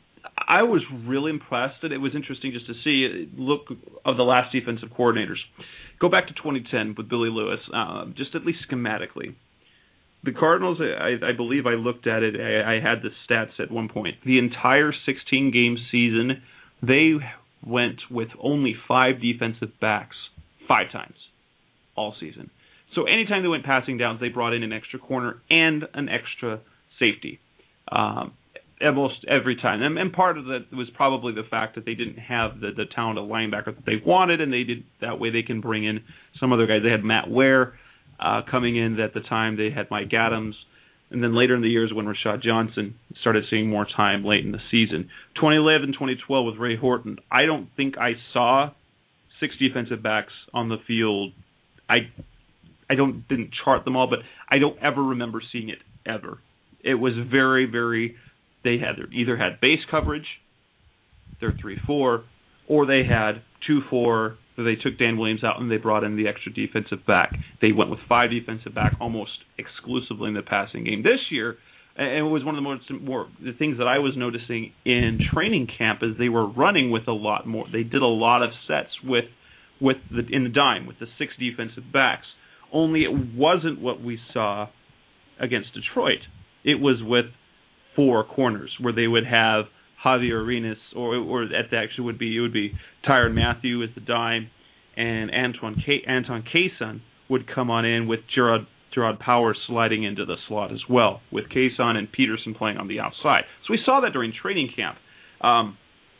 I was really impressed, and it was interesting just to see look of the last defensive coordinators. Go back to twenty ten with Billy Lewis, uh, just at least schematically. The Cardinals, I, I believe I looked at it, I, I had the stats at one point. The entire sixteen-game season, they went with only five defensive backs five times all season. So anytime they went passing downs, they brought in an extra corner and an extra safety. Um, almost every time. And, and part of that was probably the fact that they didn't have the, the talent of linebacker that they wanted, and they did that way they can bring in some other guys. They had Matt Ware uh, coming in at the time. They had Mike Adams. And then later in the years when Rashad Johnson started seeing more time late in the season. twenty eleven, twenty twelve with Ray Horton, I don't think I saw six defensive backs on the field. I I don't didn't chart them all, but I don't ever remember seeing it ever. It was very, very, they had either had base coverage, their three four, or they had two four, so they took Dan Williams out and they brought in the extra defensive back. They went with five defensive back almost exclusively in the passing game. This year, and it was one of the most more the things that I was noticing in training camp is they were running with a lot more. They did a lot of sets with with the in the dime with the six defensive backs. Only it wasn't what we saw against Detroit. It was with four corners where they would have Javier Arenas, or or that actually would be it would be Tyrann Mathieu as the dime, and Antoine K, Anton Kaysen would come on in with Gerard Gerard Powers sliding into the slot as well, with Kaysen and Peterson playing on the outside. So we saw that during training camp. Um,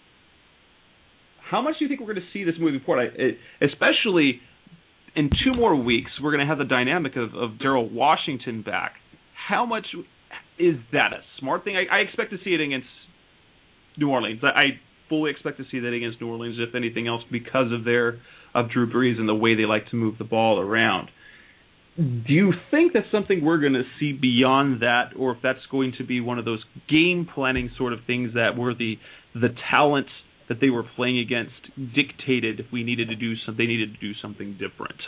how much do you think we're going to see this moving forward? I, especially in two more weeks, we're going to have the dynamic of, of Darryl Washington back. How much is that a smart thing? I, I expect to see it against New Orleans. I, I fully expect to see that against New Orleans, if anything else, because of their of Drew Brees and the way they like to move the ball around. Do you think that's something we're going to see beyond that, or if that's going to be one of those game planning sort of things that were the the talent that they were playing against dictated if we needed to do something, they needed to do something different?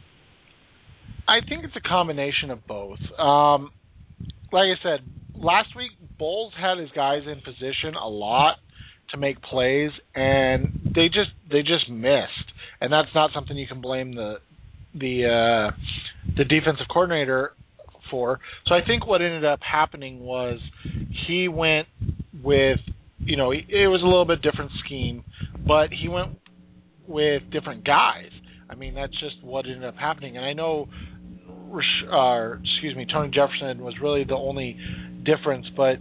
I think it's a combination of both. Um, like I said, last week Bowles had his guys in position a lot to make plays, and they just they just missed. And that's not something you can blame the the uh, the defensive coordinator for. So I think what ended up happening was he went with, you know, it was a little bit different scheme, but he went with different guys. I mean, that's just what ended up happening. And I know, uh, excuse me, Tony Jefferson was really the only difference, but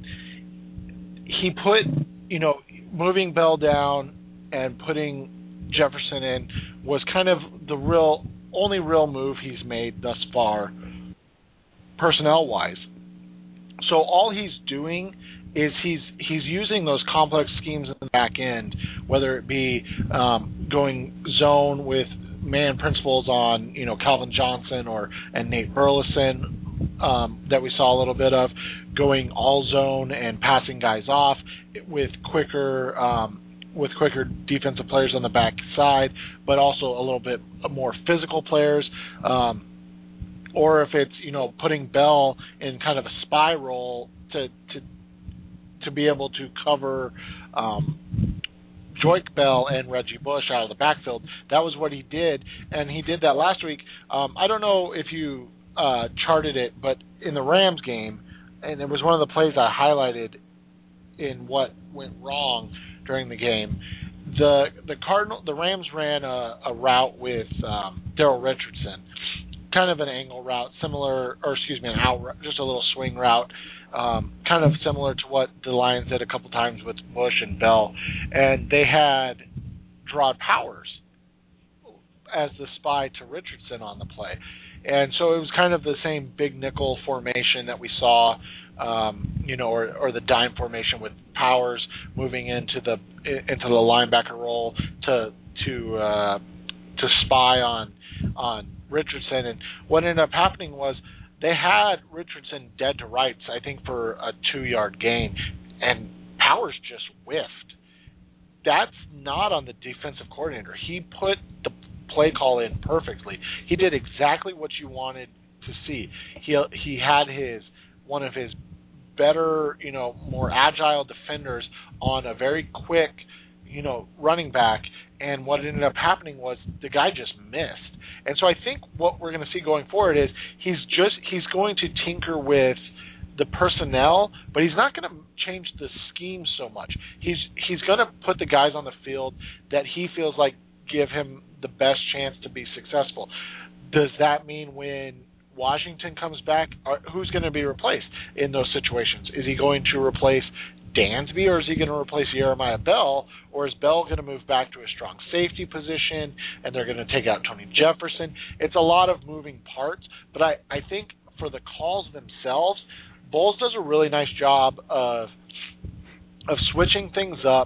he put, you know, moving Bell down and putting Jefferson in was kind of the real only real move he's made thus far, personnel-wise. So all he's doing is he's he's using those complex schemes in the back end, whether it be um, going zone with man principles on, you know, Calvin Johnson or and Nate Burleson um, that we saw a little bit of, going all zone and passing guys off with quicker um, with quicker defensive players on the back side, but also a little bit more physical players. Um, or if it's, you know, putting Bell in kind of a spy role to to to be able to cover um, Joique Bell and Reggie Bush out of the backfield. That was what he did, and he did that last week. Um, I don't know if you uh, charted it, but in the Rams game, and it was one of the plays I highlighted in what went wrong during the game. The the Cardinal the Rams ran a, a route with um, Daryl Richardson, kind of an angle route, similar, or excuse me, an out, just a little swing route, um, kind of similar to what the Lions did a couple times with Bush and Bell, and they had Gerard Powers as the spy to Richardson on the play, and so it was kind of the same big nickel formation that we saw. Um, you know, or, or the dime formation with Powers moving into the into the linebacker role to to uh, to spy on on Richardson. And what ended up happening was they had Richardson dead to rights, I think, for a two-yard gain, and Powers just whiffed. That's not on the defensive coordinator. He put the play call in perfectly. He did exactly what you wanted to see. He he had his one of his better, you know, more agile defenders on a very quick, you know, running back, and what ended up happening was the guy just missed. And so I think what we're going to see going forward is he's just he's going to tinker with the personnel, but he's not going to change the scheme so much. He's he's going to put the guys on the field that he feels like give him the best chance to be successful. Does that mean when Washington comes back, are, who's going to be replaced in those situations? Is he going to replace Dansby, or is he going to replace Jeremiah Bell, or is Bell going to move back to a strong safety position and they're going to take out Tony Jefferson? It's a lot of moving parts, but I, I think for the calls themselves, Bowles does a really nice job of of switching things up,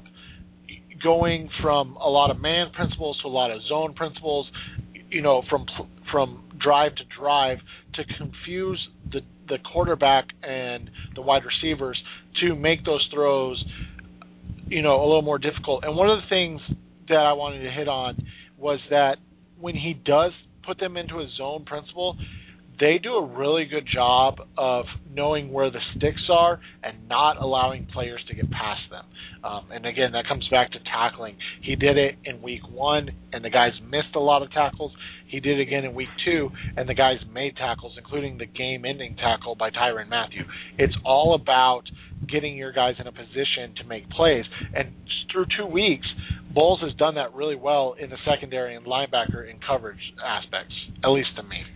going from a lot of man principles to a lot of zone principles, you know, from from drive to drive, to confuse the the quarterback and the wide receivers to make those throws, you know, a little more difficult. And one of the things that I wanted to hit on was that when he does put them into a zone principle, they do a really good job of knowing where the sticks are and not allowing players to get past them. Um, and again, that comes back to tackling. He did it in week one, and the guys missed a lot of tackles. He did it again in week two, and the guys made tackles, including the game-ending tackle by Tyrann Mathieu. It's all about getting your guys in a position to make plays. And through two weeks, Bowles has done that really well in the secondary and linebacker and coverage aspects, at least to me.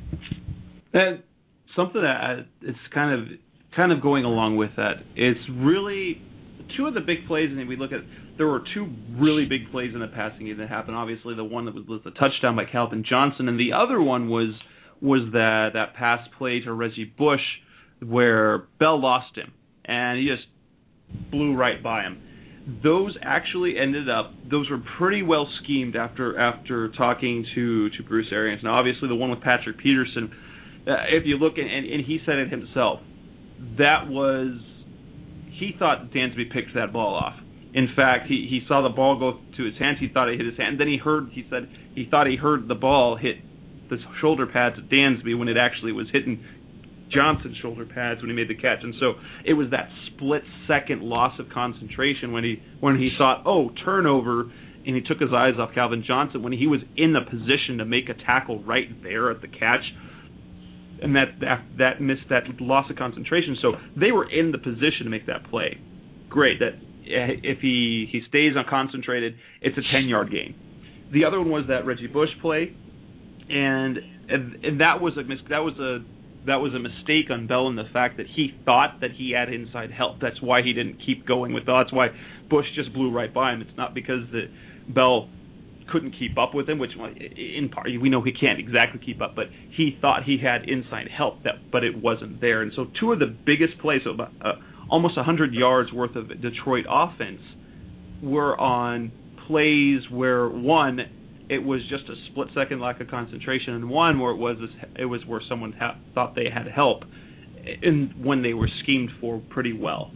And something that it's kind of kind of going along with that. It's really two of the big plays, and we look at there were two really big plays in the passing game that happened. Obviously, the one that was, was the touchdown by Calvin Johnson, and the other one was was that that pass play to Reggie Bush where Bell lost him and he just blew right by him. Those actually ended up; those were pretty well schemed after after talking to to Bruce Arians. Now, obviously, the one with Patrick Peterson. Uh, if you look, and, and he said it himself, that was, he thought Dansby picked that ball off. In fact, he, he saw the ball go to his hands, he thought it hit his hand, then he heard, he said, he thought he heard the ball hit the shoulder pads of Dansby when it actually was hitting Johnson's shoulder pads when he made the catch. And so it was that split-second loss of concentration when he when he thought, oh, turnover, and he took his eyes off Calvin Johnson when he was in the position to make a tackle right there at the catch. And that, that that missed that loss of concentration. So they were in the position to make that play. Great. That if he, he stays unconcentrated, it's a ten-yard gain. The other one was that Reggie Bush play, and and, and that was a mis- that was a that was a mistake on Bell in the fact that he thought that he had inside help. That's why he didn't keep going with that. That's why Bush just blew right by him. It's not because the Bell couldn't keep up with him, which in part we know he can't exactly keep up, but he thought he had inside help, that but it wasn't there. And so two of the biggest plays, so about uh, almost one hundred yards worth of Detroit offense, were on plays where one, it was just a split second lack of concentration, and one where it was this, it was where someone ha- thought they had help, and when they were schemed for pretty well.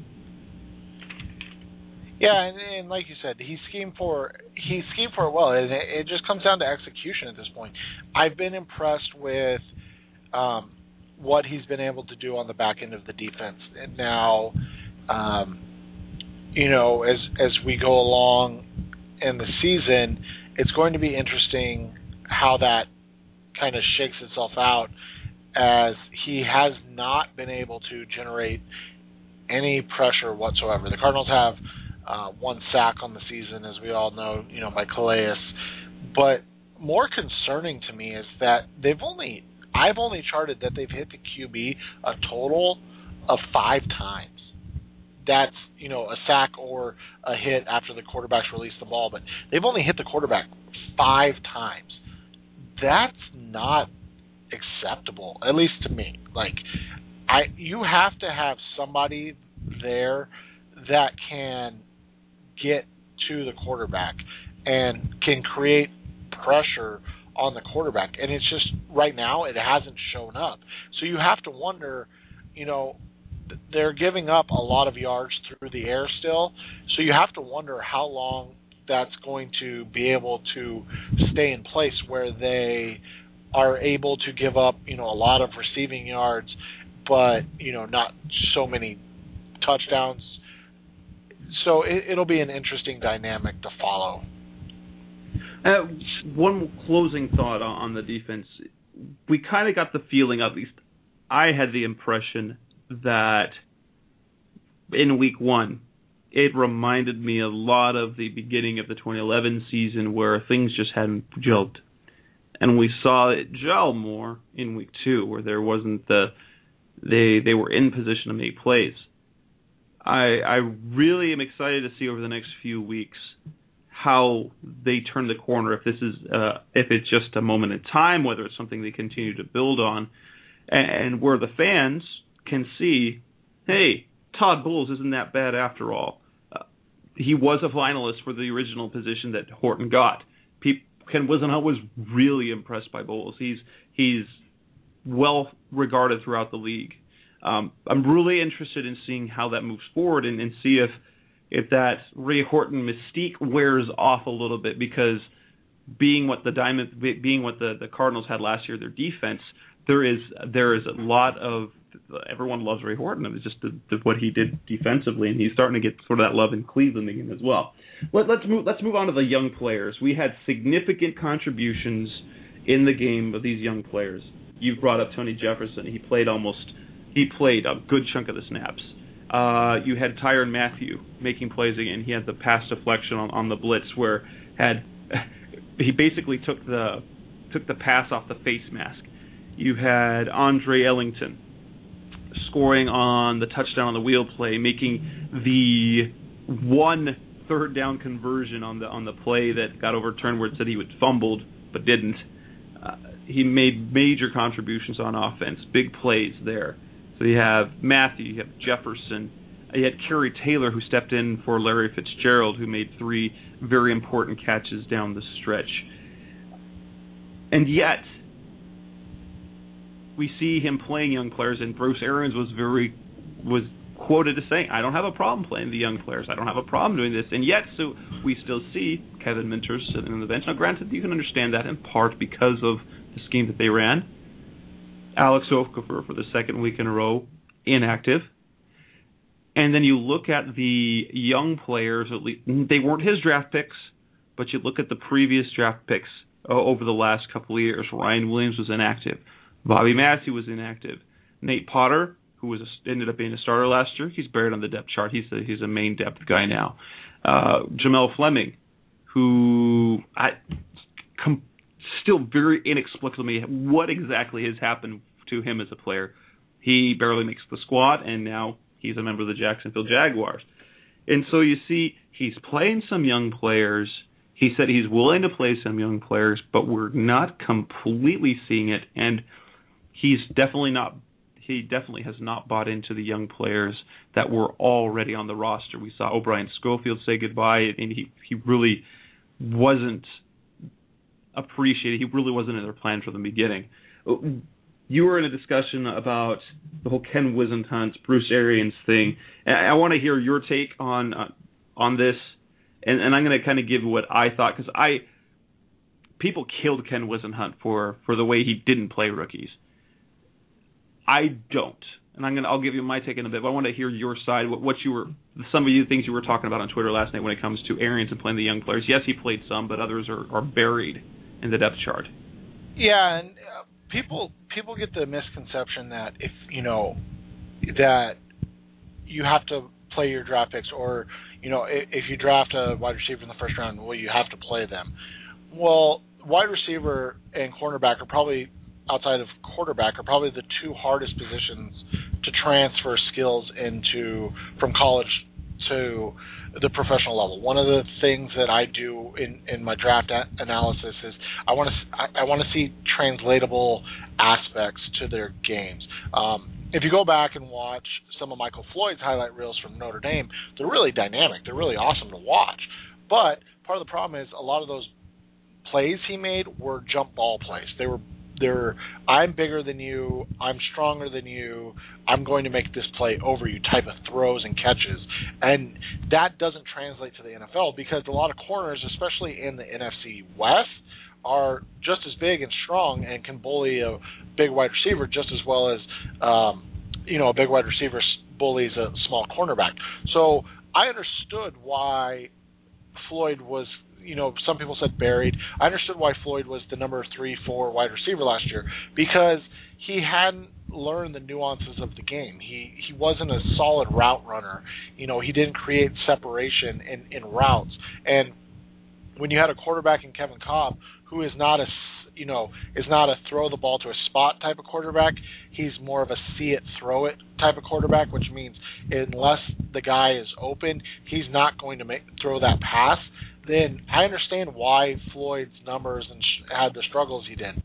Yeah, and, and like you said, he schemed for he schemed for it well, and it, it just comes down to execution at this point. I've been impressed with um, what he's been able to do on the back end of the defense. And now, um, you know, as as we go along in the season, it's going to be interesting how that kind of shakes itself out, as he has not been able to generate any pressure whatsoever. The Cardinals have Uh, one sack on the season, as we all know, you know, by Calais. But more concerning to me is that they've only, I've only charted that they've hit the Q B a total of five times. That's, you know, a sack or a hit after the quarterback's released the ball, but they've only hit the quarterback five times. That's not acceptable, at least to me. Like, I, you have to have somebody there that can get to the quarterback and can create pressure on the quarterback, and it's just right now it hasn't shown up. So you have to wonder, you know, they're giving up a lot of yards through the air still, so you have to wonder how long that's going to be able to stay in place where they are able to give up, you know, a lot of receiving yards, but, you know, not so many touchdowns. So it, it'll be an interesting dynamic to follow. Uh, one closing thought on the defense. We kind of got the feeling, at least I had the impression, that in week one, it reminded me a lot of the beginning of the twenty eleven season where things just hadn't gelled. And we saw it gel more in week two, where there wasn't the they they were in position to make plays. I I really am excited to see over the next few weeks how they turn the corner. If this is uh, if it's just a moment in time, whether it's something they continue to build on, and, and where the fans can see, hey, Todd Bowles isn't that bad after all. Uh, he was a finalist for the original position that Horton got. People. Ken Whisenhunt was really impressed by Bowles. He's he's well regarded throughout the league. Um, I'm really interested in seeing how that moves forward and, and see if if that Ray Horton mystique wears off a little bit, because being what the Diamond being what the, the Cardinals had last year, their defense, there is there is a lot of everyone loves Ray Horton. It was just the, the, what he did defensively, and he's starting to get sort of that love in Cleveland again as well. Let, let's move. Let's move on to the young players. We had significant contributions in the game of these young players. You've brought up Tony Jefferson. He played almost. He played a good chunk of the snaps. Uh, you had Tyrann Mathieu making plays again. He had the pass deflection on, on the blitz where had he basically took the took the pass off the face mask. You had Andre Ellington scoring on the touchdown on the wheel play, making the one third down conversion on the on the play that got overturned where it said he would fumbled but didn't. Uh, he made major contributions on offense, big plays there. So you have Mathieu, you have Jefferson, you had Kerry Taylor who stepped in for Larry Fitzgerald, who made three very important catches down the stretch. And yet, we see him playing young players, and Bruce Arians was very was quoted as saying, I don't have a problem playing the young players. I don't have a problem doing this. And yet, so we still see Kevin Minter sitting on the bench. Now, granted, you can understand that in part because of the scheme that they ran. Alex Okafor for the second week in a row, inactive. And then you look at the young players, at least, they weren't his draft picks, but you look at the previous draft picks uh, over the last couple of years. Ryan Williams was inactive. Bobby Massey was inactive. Nate Potter, who was a, ended up being a starter last year, he's buried on the depth chart. He's a, he's a main depth guy now. Uh, Jamel Fleming, who I com- still very inexplicably what exactly has happened to him as a player. He barely makes the squad, and now he's a member of the Jacksonville Jaguars. And so you see he's playing some young players. He said he's willing to play some young players, but we're not completely seeing it. And he's definitely not. He definitely has not bought into the young players that were already on the roster. We saw O'Brien Schofield say goodbye, and he he really wasn't appreciated. He really wasn't in their plan from the beginning. You were in a discussion about the whole Ken Whisenhunt, Bruce Arians thing. And I want to hear your take on uh, on this, and, and I'm going to kind of give what I thought, because I people killed Ken Whisenhunt for, for the way he didn't play rookies. I don't, and I'm gonna I'll give you my take in a bit. But I want to hear your side. What, what you were some of you things you were talking about on Twitter last night when it comes to Arians and playing the young players. Yes, he played some, but others are, are buried in the depth chart. Yeah, and uh, people people get the misconception that if you know that you have to play your draft picks, or you know if, if you draft a wide receiver in the first round, well, you have to play them. Well, wide receiver and cornerback are probably, outside of quarterback, are probably the two hardest positions to transfer skills into from college to the professional level. One of the things that I do in, in my draft a- analysis is I want to I, I want to see translatable aspects to their games. Um, if you go back and watch some of Michael Floyd's highlight reels from Notre Dame, they're really dynamic. They're really awesome to watch. But part of the problem is a lot of those plays he made were jump ball plays. They were they're I'm bigger than you, I'm stronger than you, I'm going to make this play over you type of throws and catches. And that doesn't translate to the N F L because a lot of corners, especially in the N F C West, are just as big and strong and can bully a big wide receiver just as well as um, you know, a big wide receiver bullies a small cornerback. So I understood why Floyd was, you know, some people said buried. I understood why Floyd was the number three, four wide receiver last year because he hadn't learned the nuances of the game. He he wasn't a solid route runner. You know, he didn't create separation in, in routes. And when you had a quarterback in Kevin Kolb who is not a, you know, is not a throw the ball to a spot type of quarterback, he's more of a see it, throw it type of quarterback, which means unless the guy is open, he's not going to make throw that pass. Then I understand why Floyd's numbers and sh- had the struggles he did.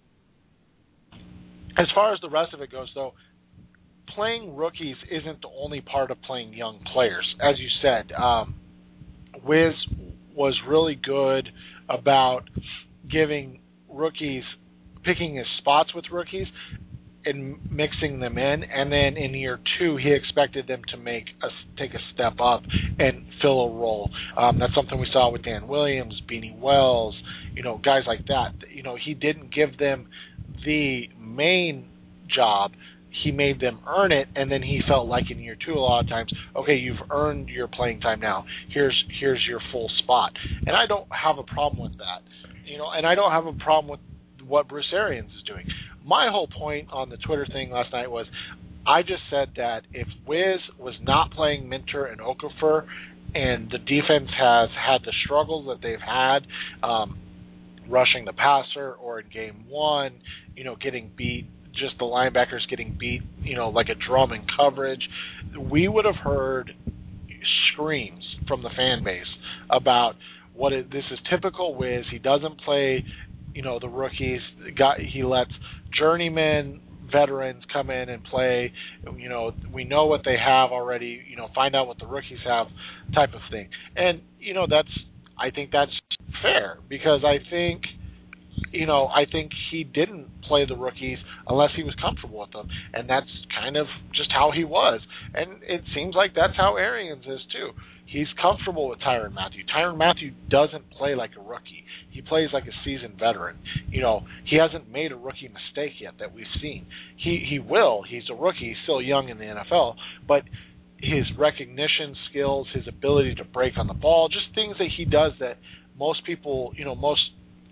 As far as the rest of it goes, though, playing rookies isn't the only part of playing young players. As you said, um, Wiz was really good about giving rookies, picking his spots with rookies and mixing them in, and then in year two he expected them to make a, take a step up and fill a role. Um, that's something we saw with Dan Williams, Beanie Wells, you know, guys like that. You know, he didn't give them the main job. He made them earn it, and then he felt like in year two a lot of times, okay, you've earned your playing time now. Here's here's your full spot. And I don't have a problem with that. You know, and I don't have a problem with what Bruce Arians is doing. My whole point on the Twitter thing last night was I just said that if Wiz was not playing Minter and Okafor and the defense has had the struggles that they've had, um, rushing the passer or in game one, you know, getting beat, just the linebackers getting beat, you know, like a drum in coverage, we would have heard screams from the fan base about what it, this is typical Wiz. He doesn't play, you know, the rookies. Got, he lets journeyman veterans come in and play. You know, we know what they have already. You know, find out what the rookies have, type of thing. And you know, that's I think that's fair because I think, you know, I think he didn't play the rookies unless he was comfortable with them, and that's kind of just how he was. And it seems like that's how Arians is too. He's comfortable with Tyrann Mathieu. Tyrann Mathieu doesn't play like a rookie. He plays like a seasoned veteran. You know, he hasn't made a rookie mistake yet that we've seen. He he will. He's a rookie. He's still young in the N F L, but his recognition skills, his ability to break on the ball, just things that he does that most people, you know, most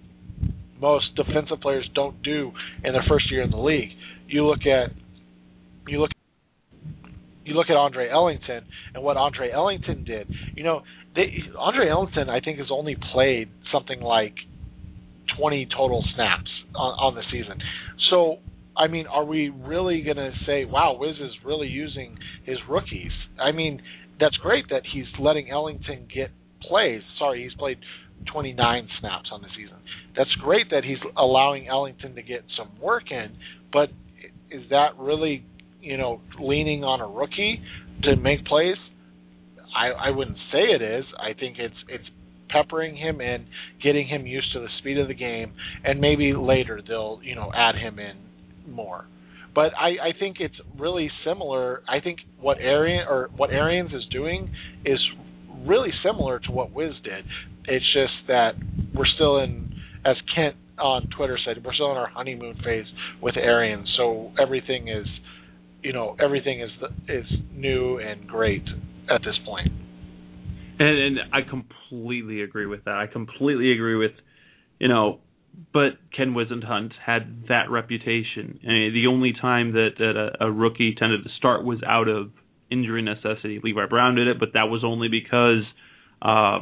most defensive players don't do in their first year in the league. You look at you look you look at Andre Ellington and what Andre Ellington did. You know, they, Andre Ellington I think has only played something like twenty total snaps on, on the season. So I mean, are we really going to say, wow, Wiz is really using his rookies? I mean, that's great that he's letting Ellington get plays. Sorry, he's played twenty-nine snaps on the season. That's great that he's allowing Ellington to get some work in, but is that really, you know, leaning on a rookie to make plays? I, I wouldn't say it is. I think it's it's peppering him in, getting him used to the speed of the game, and maybe later they'll, you know, add him in more. But I, I think it's really similar. I think what Arian or what Arians is doing is really similar to what Wiz did. It's just that we're still in, as Kent on Twitter said, we're still in our honeymoon phase with Arians. So everything is, you know, everything is is new and great at this point. And, and I completely agree with that. I completely agree with, you know, but Ken Whisenhunt had that reputation. I mean, the only time that, that a, a rookie tended to start was out of injury necessity. Levi Brown did it, but that was only because, uh,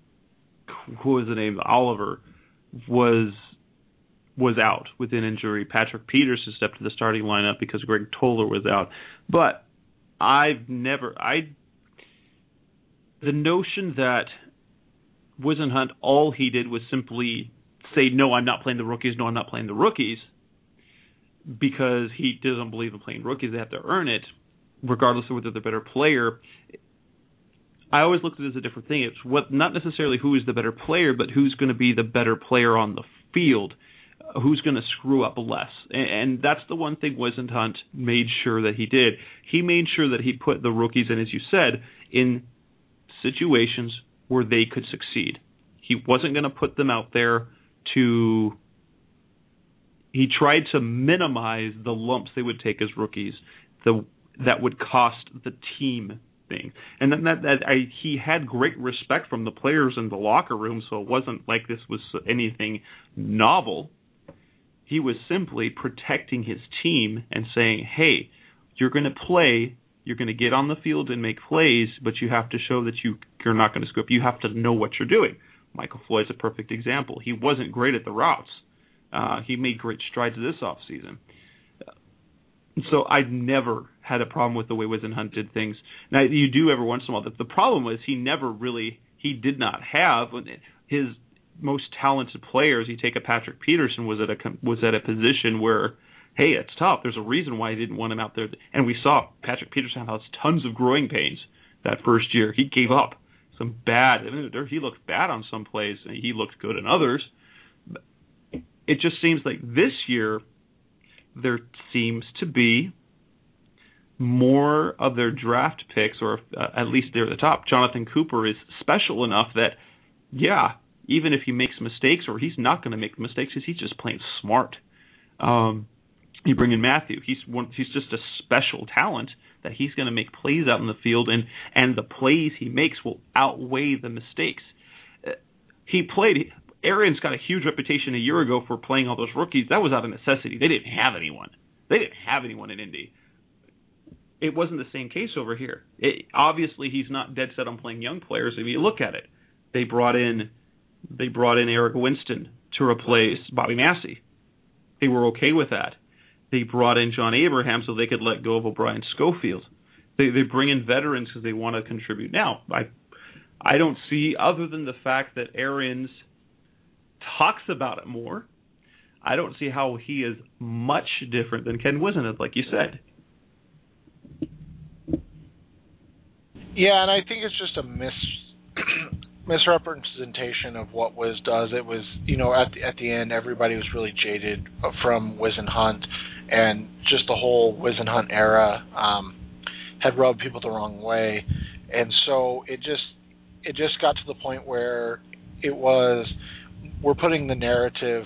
who was the name? Oliver was was out with an injury. Patrick Peterson stepped to the starting lineup because Greg Toller was out. But I've never, I, the notion that Whisenhunt, all he did was simply say, no, I'm not playing the rookies, no, I'm not playing the rookies, because he doesn't believe in playing rookies. They have to earn it, regardless of whether they're a better player. I always looked at it as a different thing. It's what not necessarily who is the better player, but who's going to be the better player on the field, uh, who's going to screw up less. And, and that's the one thing Whisenhunt made sure that he did. He made sure that he put the rookies in, as you said, in situations where they could succeed. He wasn't going to put them out there to... He tried to minimize the lumps they would take as rookies the, that would cost the team thing. And then that, that I, he had great respect from the players in the locker room, so it wasn't like this was anything novel. He was simply protecting his team and saying, hey, you're going to play, you're going to get on the field and make plays, but you have to show that you, you're not going to screw up. You have to know what you're doing. Michael Floyd's a perfect example. He wasn't great at the routes. Uh, he made great strides this offseason. So I've never had a problem with the way Whisenhunt did things. Now, you do every once in a while. The, the problem was he never really, he did not have, his most talented players, you take a Patrick Peterson, was at a was at a position where, hey, it's tough. There's a reason why he didn't want him out there. And we saw Patrick Peterson has tons of growing pains that first year. He gave up some bad, I mean, he looked bad on some plays, and he looked good in others. It just seems like this year there seems to be more of their draft picks, or uh, at least they're at the top. Jonathan Cooper is special enough that, yeah, even if he makes mistakes, or he's not going to make mistakes because he's just playing smart. Um, you bring in Matthew. He's one, he's just a special talent that he's going to make plays out in the field, and, and the plays he makes will outweigh the mistakes. Uh, he played... Arians got a huge reputation a year ago for playing all those rookies. That was out of necessity. They didn't have anyone. They didn't have anyone in Indy. It wasn't the same case over here. It, obviously, he's not dead set on playing young players. If you look at it, they brought in they brought in Eric Winston to replace Bobby Massey. They were okay with that. They brought in John Abraham so they could let go of O'Brien Schofield. They they bring in veterans because they want to contribute. Now, I I don't see, other than the fact that Arians talks about it more, I don't see how he is much different than Ken Whisenhunt, like you said. Yeah, and I think it's just a mis misrepresentation of what Wiz does. It was, you know, at the, at the end, everybody was really jaded from Whisenhunt, and just the whole Whisenhunt era um, had rubbed people the wrong way, and so it just it just got to the point where it was, we're putting the narrative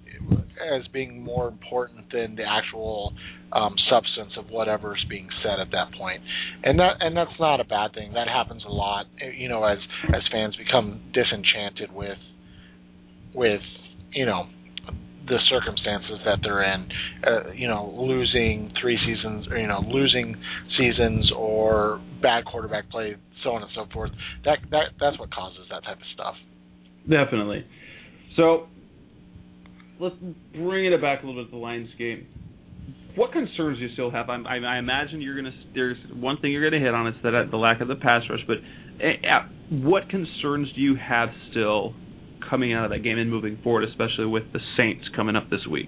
as being more important than the actual um, substance of whatever's being said at that point, and that and that's not a bad thing. That happens a lot, you know, as as fans become disenchanted with with you know the circumstances that they're in, uh, you know, losing three seasons, or you know, losing seasons, or bad quarterback play, so on and so forth. That that that's what causes that type of stuff. Definitely. So let's bring it back a little bit to the Lions game. What concerns do you still have? I, I, I imagine you're going to. There's one thing you're going to hit on. It's that the lack of the pass rush. But uh, what concerns do you have still coming out of that game and moving forward, especially with the Saints coming up this week?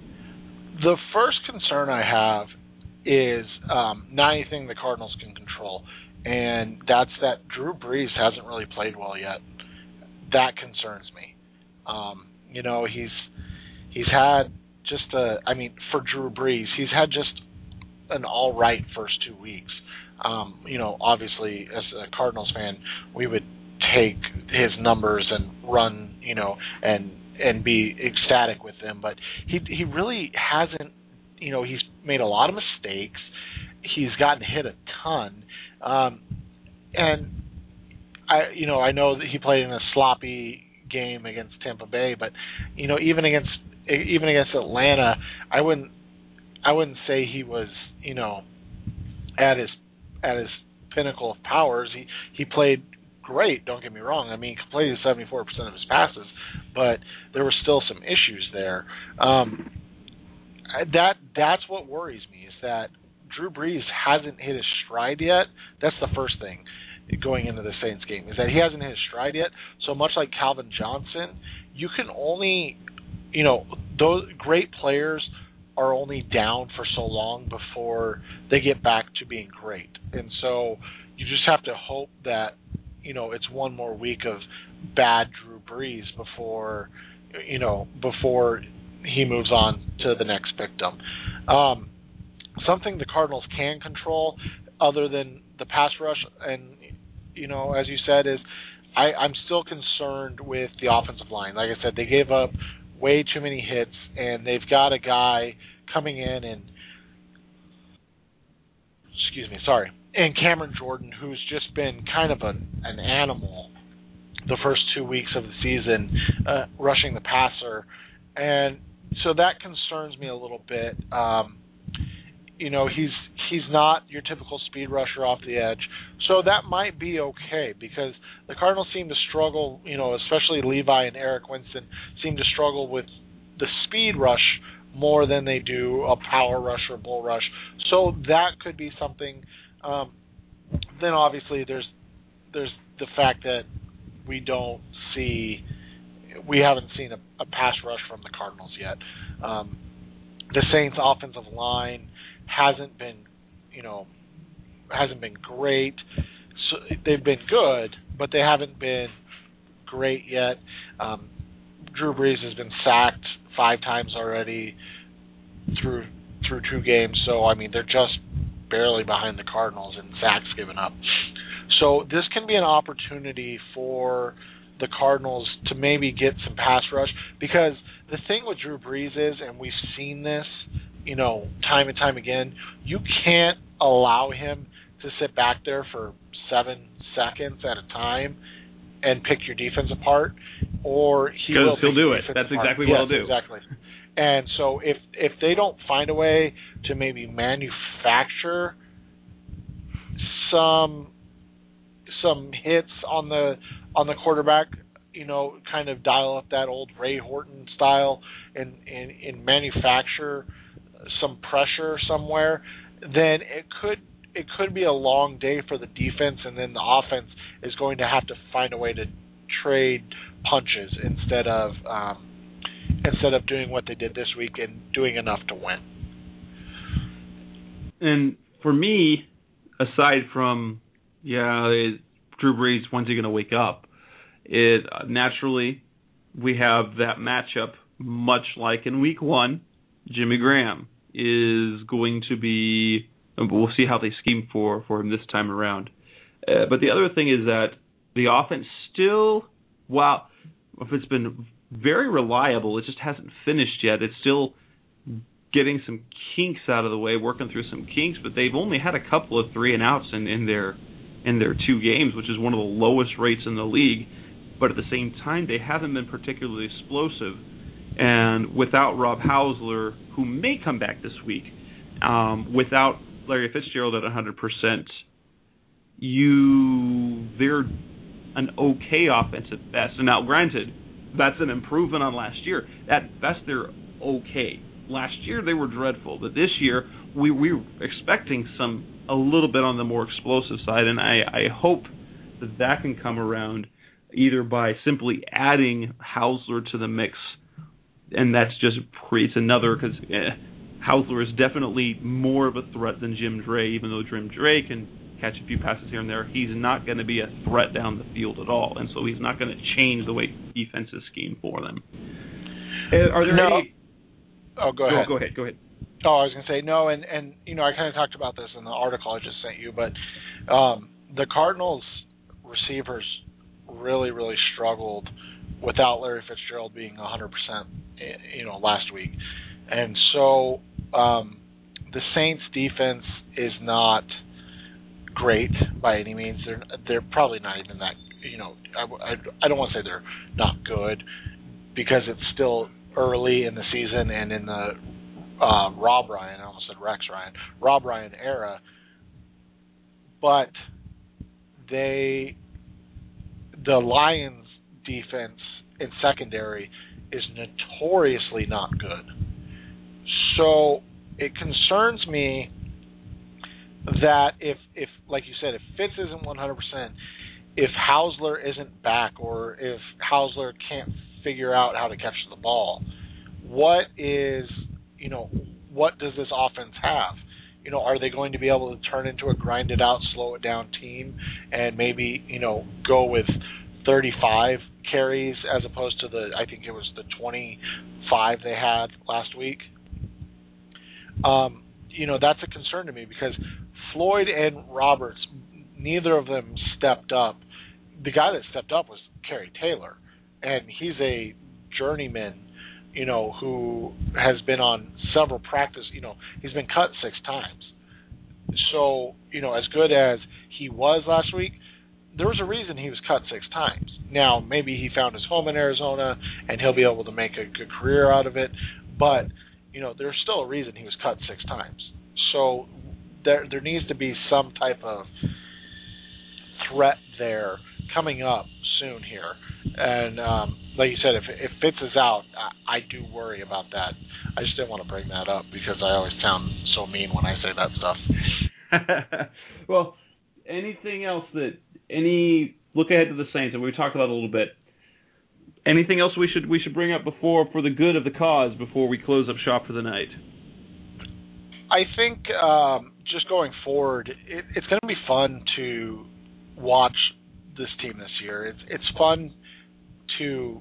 The first concern I have is um, not anything the Cardinals can control, and that's that Drew Brees hasn't really played well yet. That concerns me. Um, you know, he's he's had just a, I mean, for Drew Brees, he's had just an all right first two weeks. Um, you know, obviously, as a Cardinals fan, we would take his numbers and run, you know, and and be ecstatic with them. But he he really hasn't, you know, he's made a lot of mistakes. He's gotten hit a ton. Um, and, I you know, I know that he played in a sloppy game against Tampa Bay, but you know, even against even against Atlanta, I wouldn't I wouldn't say he was, you know, at his at his pinnacle of powers. He he played great, don't get me wrong. I mean, he completed seventy-four percent of his passes, but there were still some issues there. Um, that that's what worries me, is that Drew Brees hasn't hit his stride yet. That's the first thing going into the Saints game, is that he hasn't hit his stride yet. So much like Calvin Johnson, you can only, you know, those great players are only down for so long before they get back to being great. And so you just have to hope that, you know, it's one more week of bad Drew Brees before, you know, before he moves on to the next victim. Um, something the Cardinals can control other than the pass rush, and, you know, as you said, is I, I'm still concerned with the offensive line. Like I said, they gave up way too many hits, and they've got a guy coming in and, excuse me, sorry, and Cameron Jordan, who's just been kind of an, an animal the first two weeks of the season, uh, rushing the passer. And so that concerns me a little bit. Um, you know, he's he's not your typical speed rusher off the edge. So that might be okay, because the Cardinals seem to struggle, you know, especially Levi and Eric Winston seem to struggle with the speed rush more than they do a power rush or bull rush. So that could be something. Um, then obviously there's there's the fact that we don't see, we haven't seen a, a pass rush from the Cardinals yet. Um, the Saints' offensive line hasn't been, you know, hasn't been great. So they've been good, but they haven't been great yet. Um, Drew Brees has been sacked five times already through through two games. So I mean, they're just barely behind the Cardinals in sacks given up. So this can be an opportunity for the Cardinals to maybe get some pass rush, because the thing with Drew Brees is, and we've seen this, you know, time and time again, you can't allow him to sit back there for seven seconds at a time and pick your defense apart, or he will he'll do it. That's apart. exactly yes, what he'll do. Exactly. And so if if they don't find a way to maybe manufacture some some hits on the on the quarterback, you know, kind of dial up that old Ray Horton style and, and, and manufacture some pressure somewhere, then it could it could be a long day for the defense, and then the offense is going to have to find a way to trade punches instead of um, instead of doing what they did this week and doing enough to win. And for me, aside from yeah, it, Drew Brees, when's he going to wake up? It uh, naturally we have that matchup, much like in Week One. Jimmy Graham is going to be. We'll see how they scheme for, for him this time around. Uh, but the other thing is that the offense still, while if it's been very reliable, it just hasn't finished yet. It's still getting some kinks out of the way, working through some kinks. But they've only had a couple of three and outs in, in their in their two games, which is one of the lowest rates in the league. But at the same time, they haven't been particularly explosive. And without Rob Hausler, who may come back this week, um, without Larry Fitzgerald at one hundred percent, you they're an okay offense at best. And now, granted, that's an improvement on last year. At best, they're okay. Last year, they were dreadful. But this year, we, we were expecting some a little bit on the more explosive side, and I, I hope that that can come around either by simply adding Hausler to the mix, and that's just creates another, because eh, Hausler is definitely more of a threat than Jim Dray, even though Jim Dray can catch a few passes here and there. He's not going to be a threat down the field at all, and so he's not going to change the way defenses scheme for them. Are there no. any... Oh, go, go ahead. Go ahead, go ahead. Oh, I was going to say, no, and, and, you know, I kind of talked about this in the article I just sent you, but um, the Cardinals receivers really, really struggled without Larry Fitzgerald being one hundred percent, you know, last week. And so um, the Saints defense is not great by any means. They're they're probably not even that, you know, I, I, I don't want to say they're not good, because it's still early in the season and in the uh, Rob Ryan, I almost said Rex Ryan, Rob Ryan era, but they, the Lions defense in secondary is notoriously not good. So it concerns me that if, if like you said, if Fitz isn't one hundred percent, if Hausler isn't back, or if Hausler can't figure out how to catch the ball, what is, you know, what does this offense have? You know, are they going to be able to turn into a grinded out, slow it down team and maybe, you know, go with thirty-five carries as opposed to the, I think it was the twenty-five they had last week? Um, you know, that's a concern to me because Floyd and Roberts, neither of them stepped up. The guy that stepped up was Kerry Taylor, and he's a journeyman, you know, who has been on several practice, you know, he's been cut six times. So, you know, as good as he was last week, there was a reason he was cut six times. Now, maybe he found his home in Arizona and he'll be able to make a good career out of it, but, you know, there's still a reason he was cut six times. So there there needs to be some type of threat there coming up soon here. And um, like you said, if, if Fitz is out, I, I do worry about that. I just didn't want to bring that up because I always sound so mean when I say that stuff. Well, anything else that, any look ahead to the Saints, and we talked about it a little bit, anything else we should we should bring up before, for the good of the cause, before we close up shop for the night? I think um, just going forward, it, it's going to be fun to watch this team this year. It's it's fun to,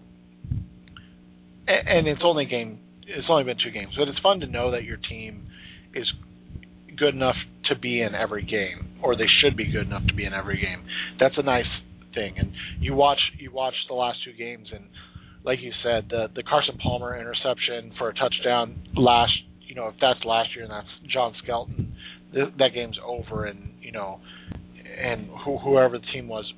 and it's only game. It's only been two games, but it's fun to know that your team is good enough to be in every game, or they should be good enough to be in every game. That's a nice thing. And you watch you watch the last two games, and like you said, the the Carson Palmer interception for a touchdown last. You know, if that's last year and that's John Skelton, th- that game's over, and you know, and who, whoever the team was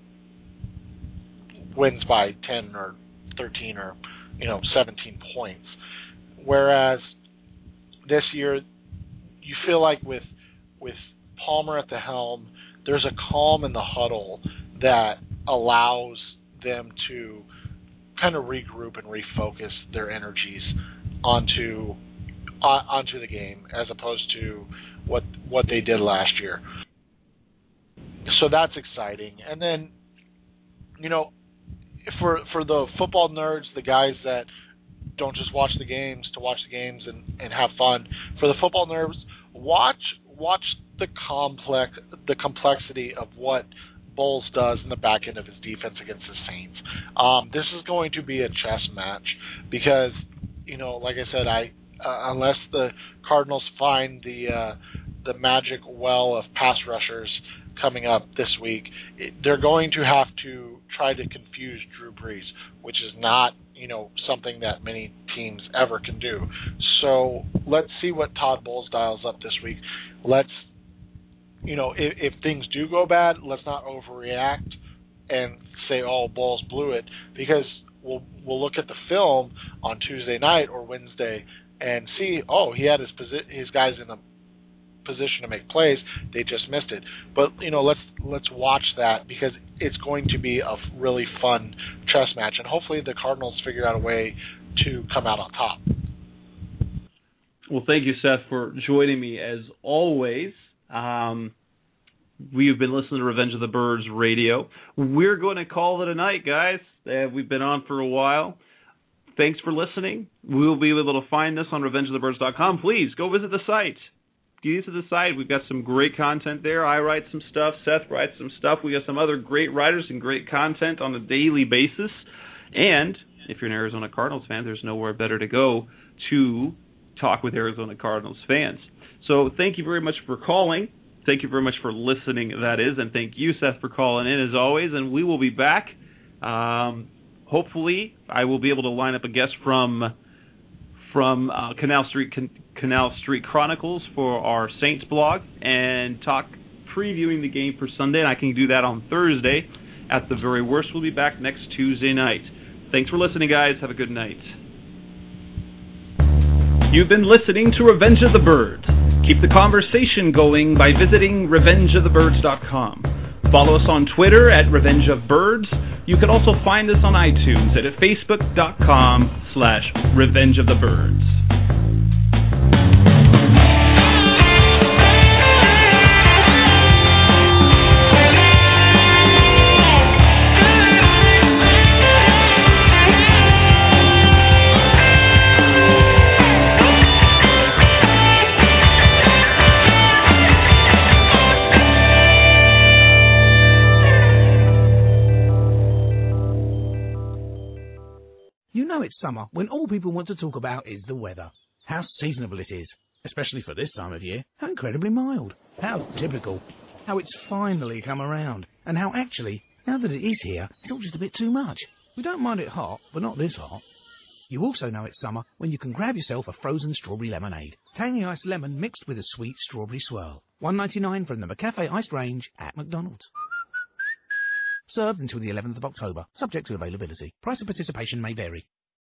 wins by ten or thirteen or you know seventeen points. Whereas this year, you feel like with with Palmer at the helm, there's a calm in the huddle that allows them to kind of regroup and refocus their energies onto uh, onto the game as opposed to what what they did last year. So that's exciting. And then, you know, for for the football nerds, the guys that don't just watch the games to watch the games and, and have fun, for the football nerds, watch watch the complex the complexity of what Bowles does in the back end of his defense against the Saints. Um, this is going to be a chess match because, you know, like I said, I uh, unless the Cardinals find the uh, the magic well of pass rushers coming up this week, it, they're going to have to try to confuse Drew Brees, which is not, you know, something that many teams ever can do. So let's see what Todd Bowles dials up this week. Let's, you know, if, if things do go bad, let's not overreact and say, oh, Bowles blew it, because we'll we'll look at the film on Tuesday night or Wednesday and see, oh, he had his posi- his guys in a position to make plays, they just missed it. But you know, let's let's watch that because it's going to be a really fun chess match, and hopefully the Cardinals figure out a way to come out on top. Well, thank you, Seth, for joining me as always. Um, we have been listening to Revenge of the Birds radio. We're going to call it a night, guys. Uh, we've been on for a while. Thanks for listening. We'll be able to find this on revenge of the birds dot com. Please go visit the site. Get to the site. We've got some great content there. I write some stuff. Seth writes some stuff. We got some other great writers and great content on a daily basis. And if you're an Arizona Cardinals fan, there's nowhere better to go to talk with Arizona Cardinals fans. So thank you very much for calling. Thank you very much for listening, that is. And thank you, Seth, for calling in as always. And we will be back. Um, hopefully, I will be able to line up a guest from from uh, Canal Street Can- Canal Street Chronicles for our Saints blog and talk previewing the game for Sunday. And I can do that on Thursday. At the very worst, we'll be back next Tuesday night. Thanks for listening, guys. Have a good night. You've been listening to Revenge of the Birds. Keep the conversation going by visiting revenge of the birds dot com. Follow us on Twitter at Revenge of Birds. You can also find us on iTunes at facebook dot com slash Revenge of the Birds. it's summer when all people want to talk about is the weather. How seasonable it is, especially for this time of year. How incredibly mild. How typical. How it's finally come around. And how actually, now that it is here, it's all just a bit too much. We don't mind it hot, but not this hot. You also know it's summer when you can grab yourself a frozen strawberry lemonade. Tangy iced lemon mixed with a sweet strawberry swirl. one ninety-nine from the McCafe iced range at McDonald's. Served until the eleventh of October, subject to availability. Price of participation may vary.